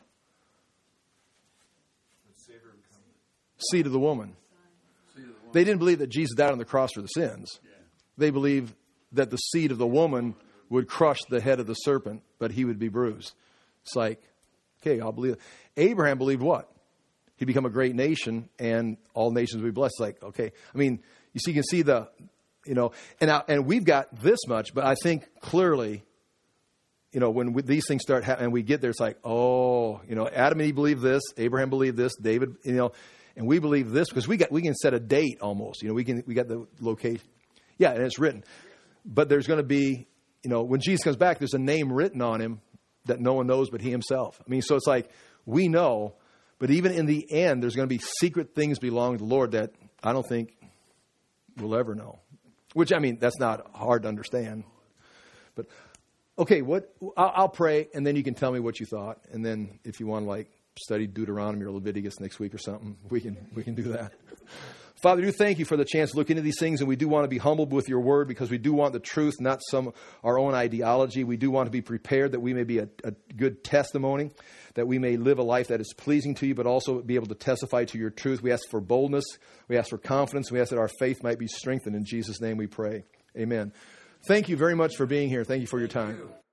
Seed of the woman. They didn't believe that Jesus died on the cross for the sins. Yeah. They believed that the seed of the woman would crush the head of the serpent, but he would be bruised. It's like, okay, I'll believe it. Abraham believed what? He'd become a great nation and all nations would be blessed. It's like, okay. I mean, you can see and we've got this much, but I think clearly, when these things start happening and we get there, it's like, Adam and Eve believed this, Abraham believed this, David, and we believe this because we can set a date almost. We got the location. Yeah, and it's written. But there's going to be, when Jesus comes back, there's a name written on him that no one knows but he himself. I mean, so it's like we know, but even in the end, there's going to be secret things belonging to the Lord that I don't think we'll ever know. Which, I mean, that's not hard to understand. But, okay, I'll pray, and then you can tell me what you thought. And then if you want to, study Deuteronomy or Leviticus next week or something, we can do that. Father, we do thank you for the chance to look into these things, and we do want to be humbled with your word because we do want the truth, not our own ideology. We do want to be prepared that we may be a good testimony, that we may live a life that is pleasing to you, but also be able to testify to your truth. We ask for boldness. We ask for confidence. We ask that our faith might be strengthened. In Jesus' name we pray. Amen. Thank you very much for being here. Thank you for your time.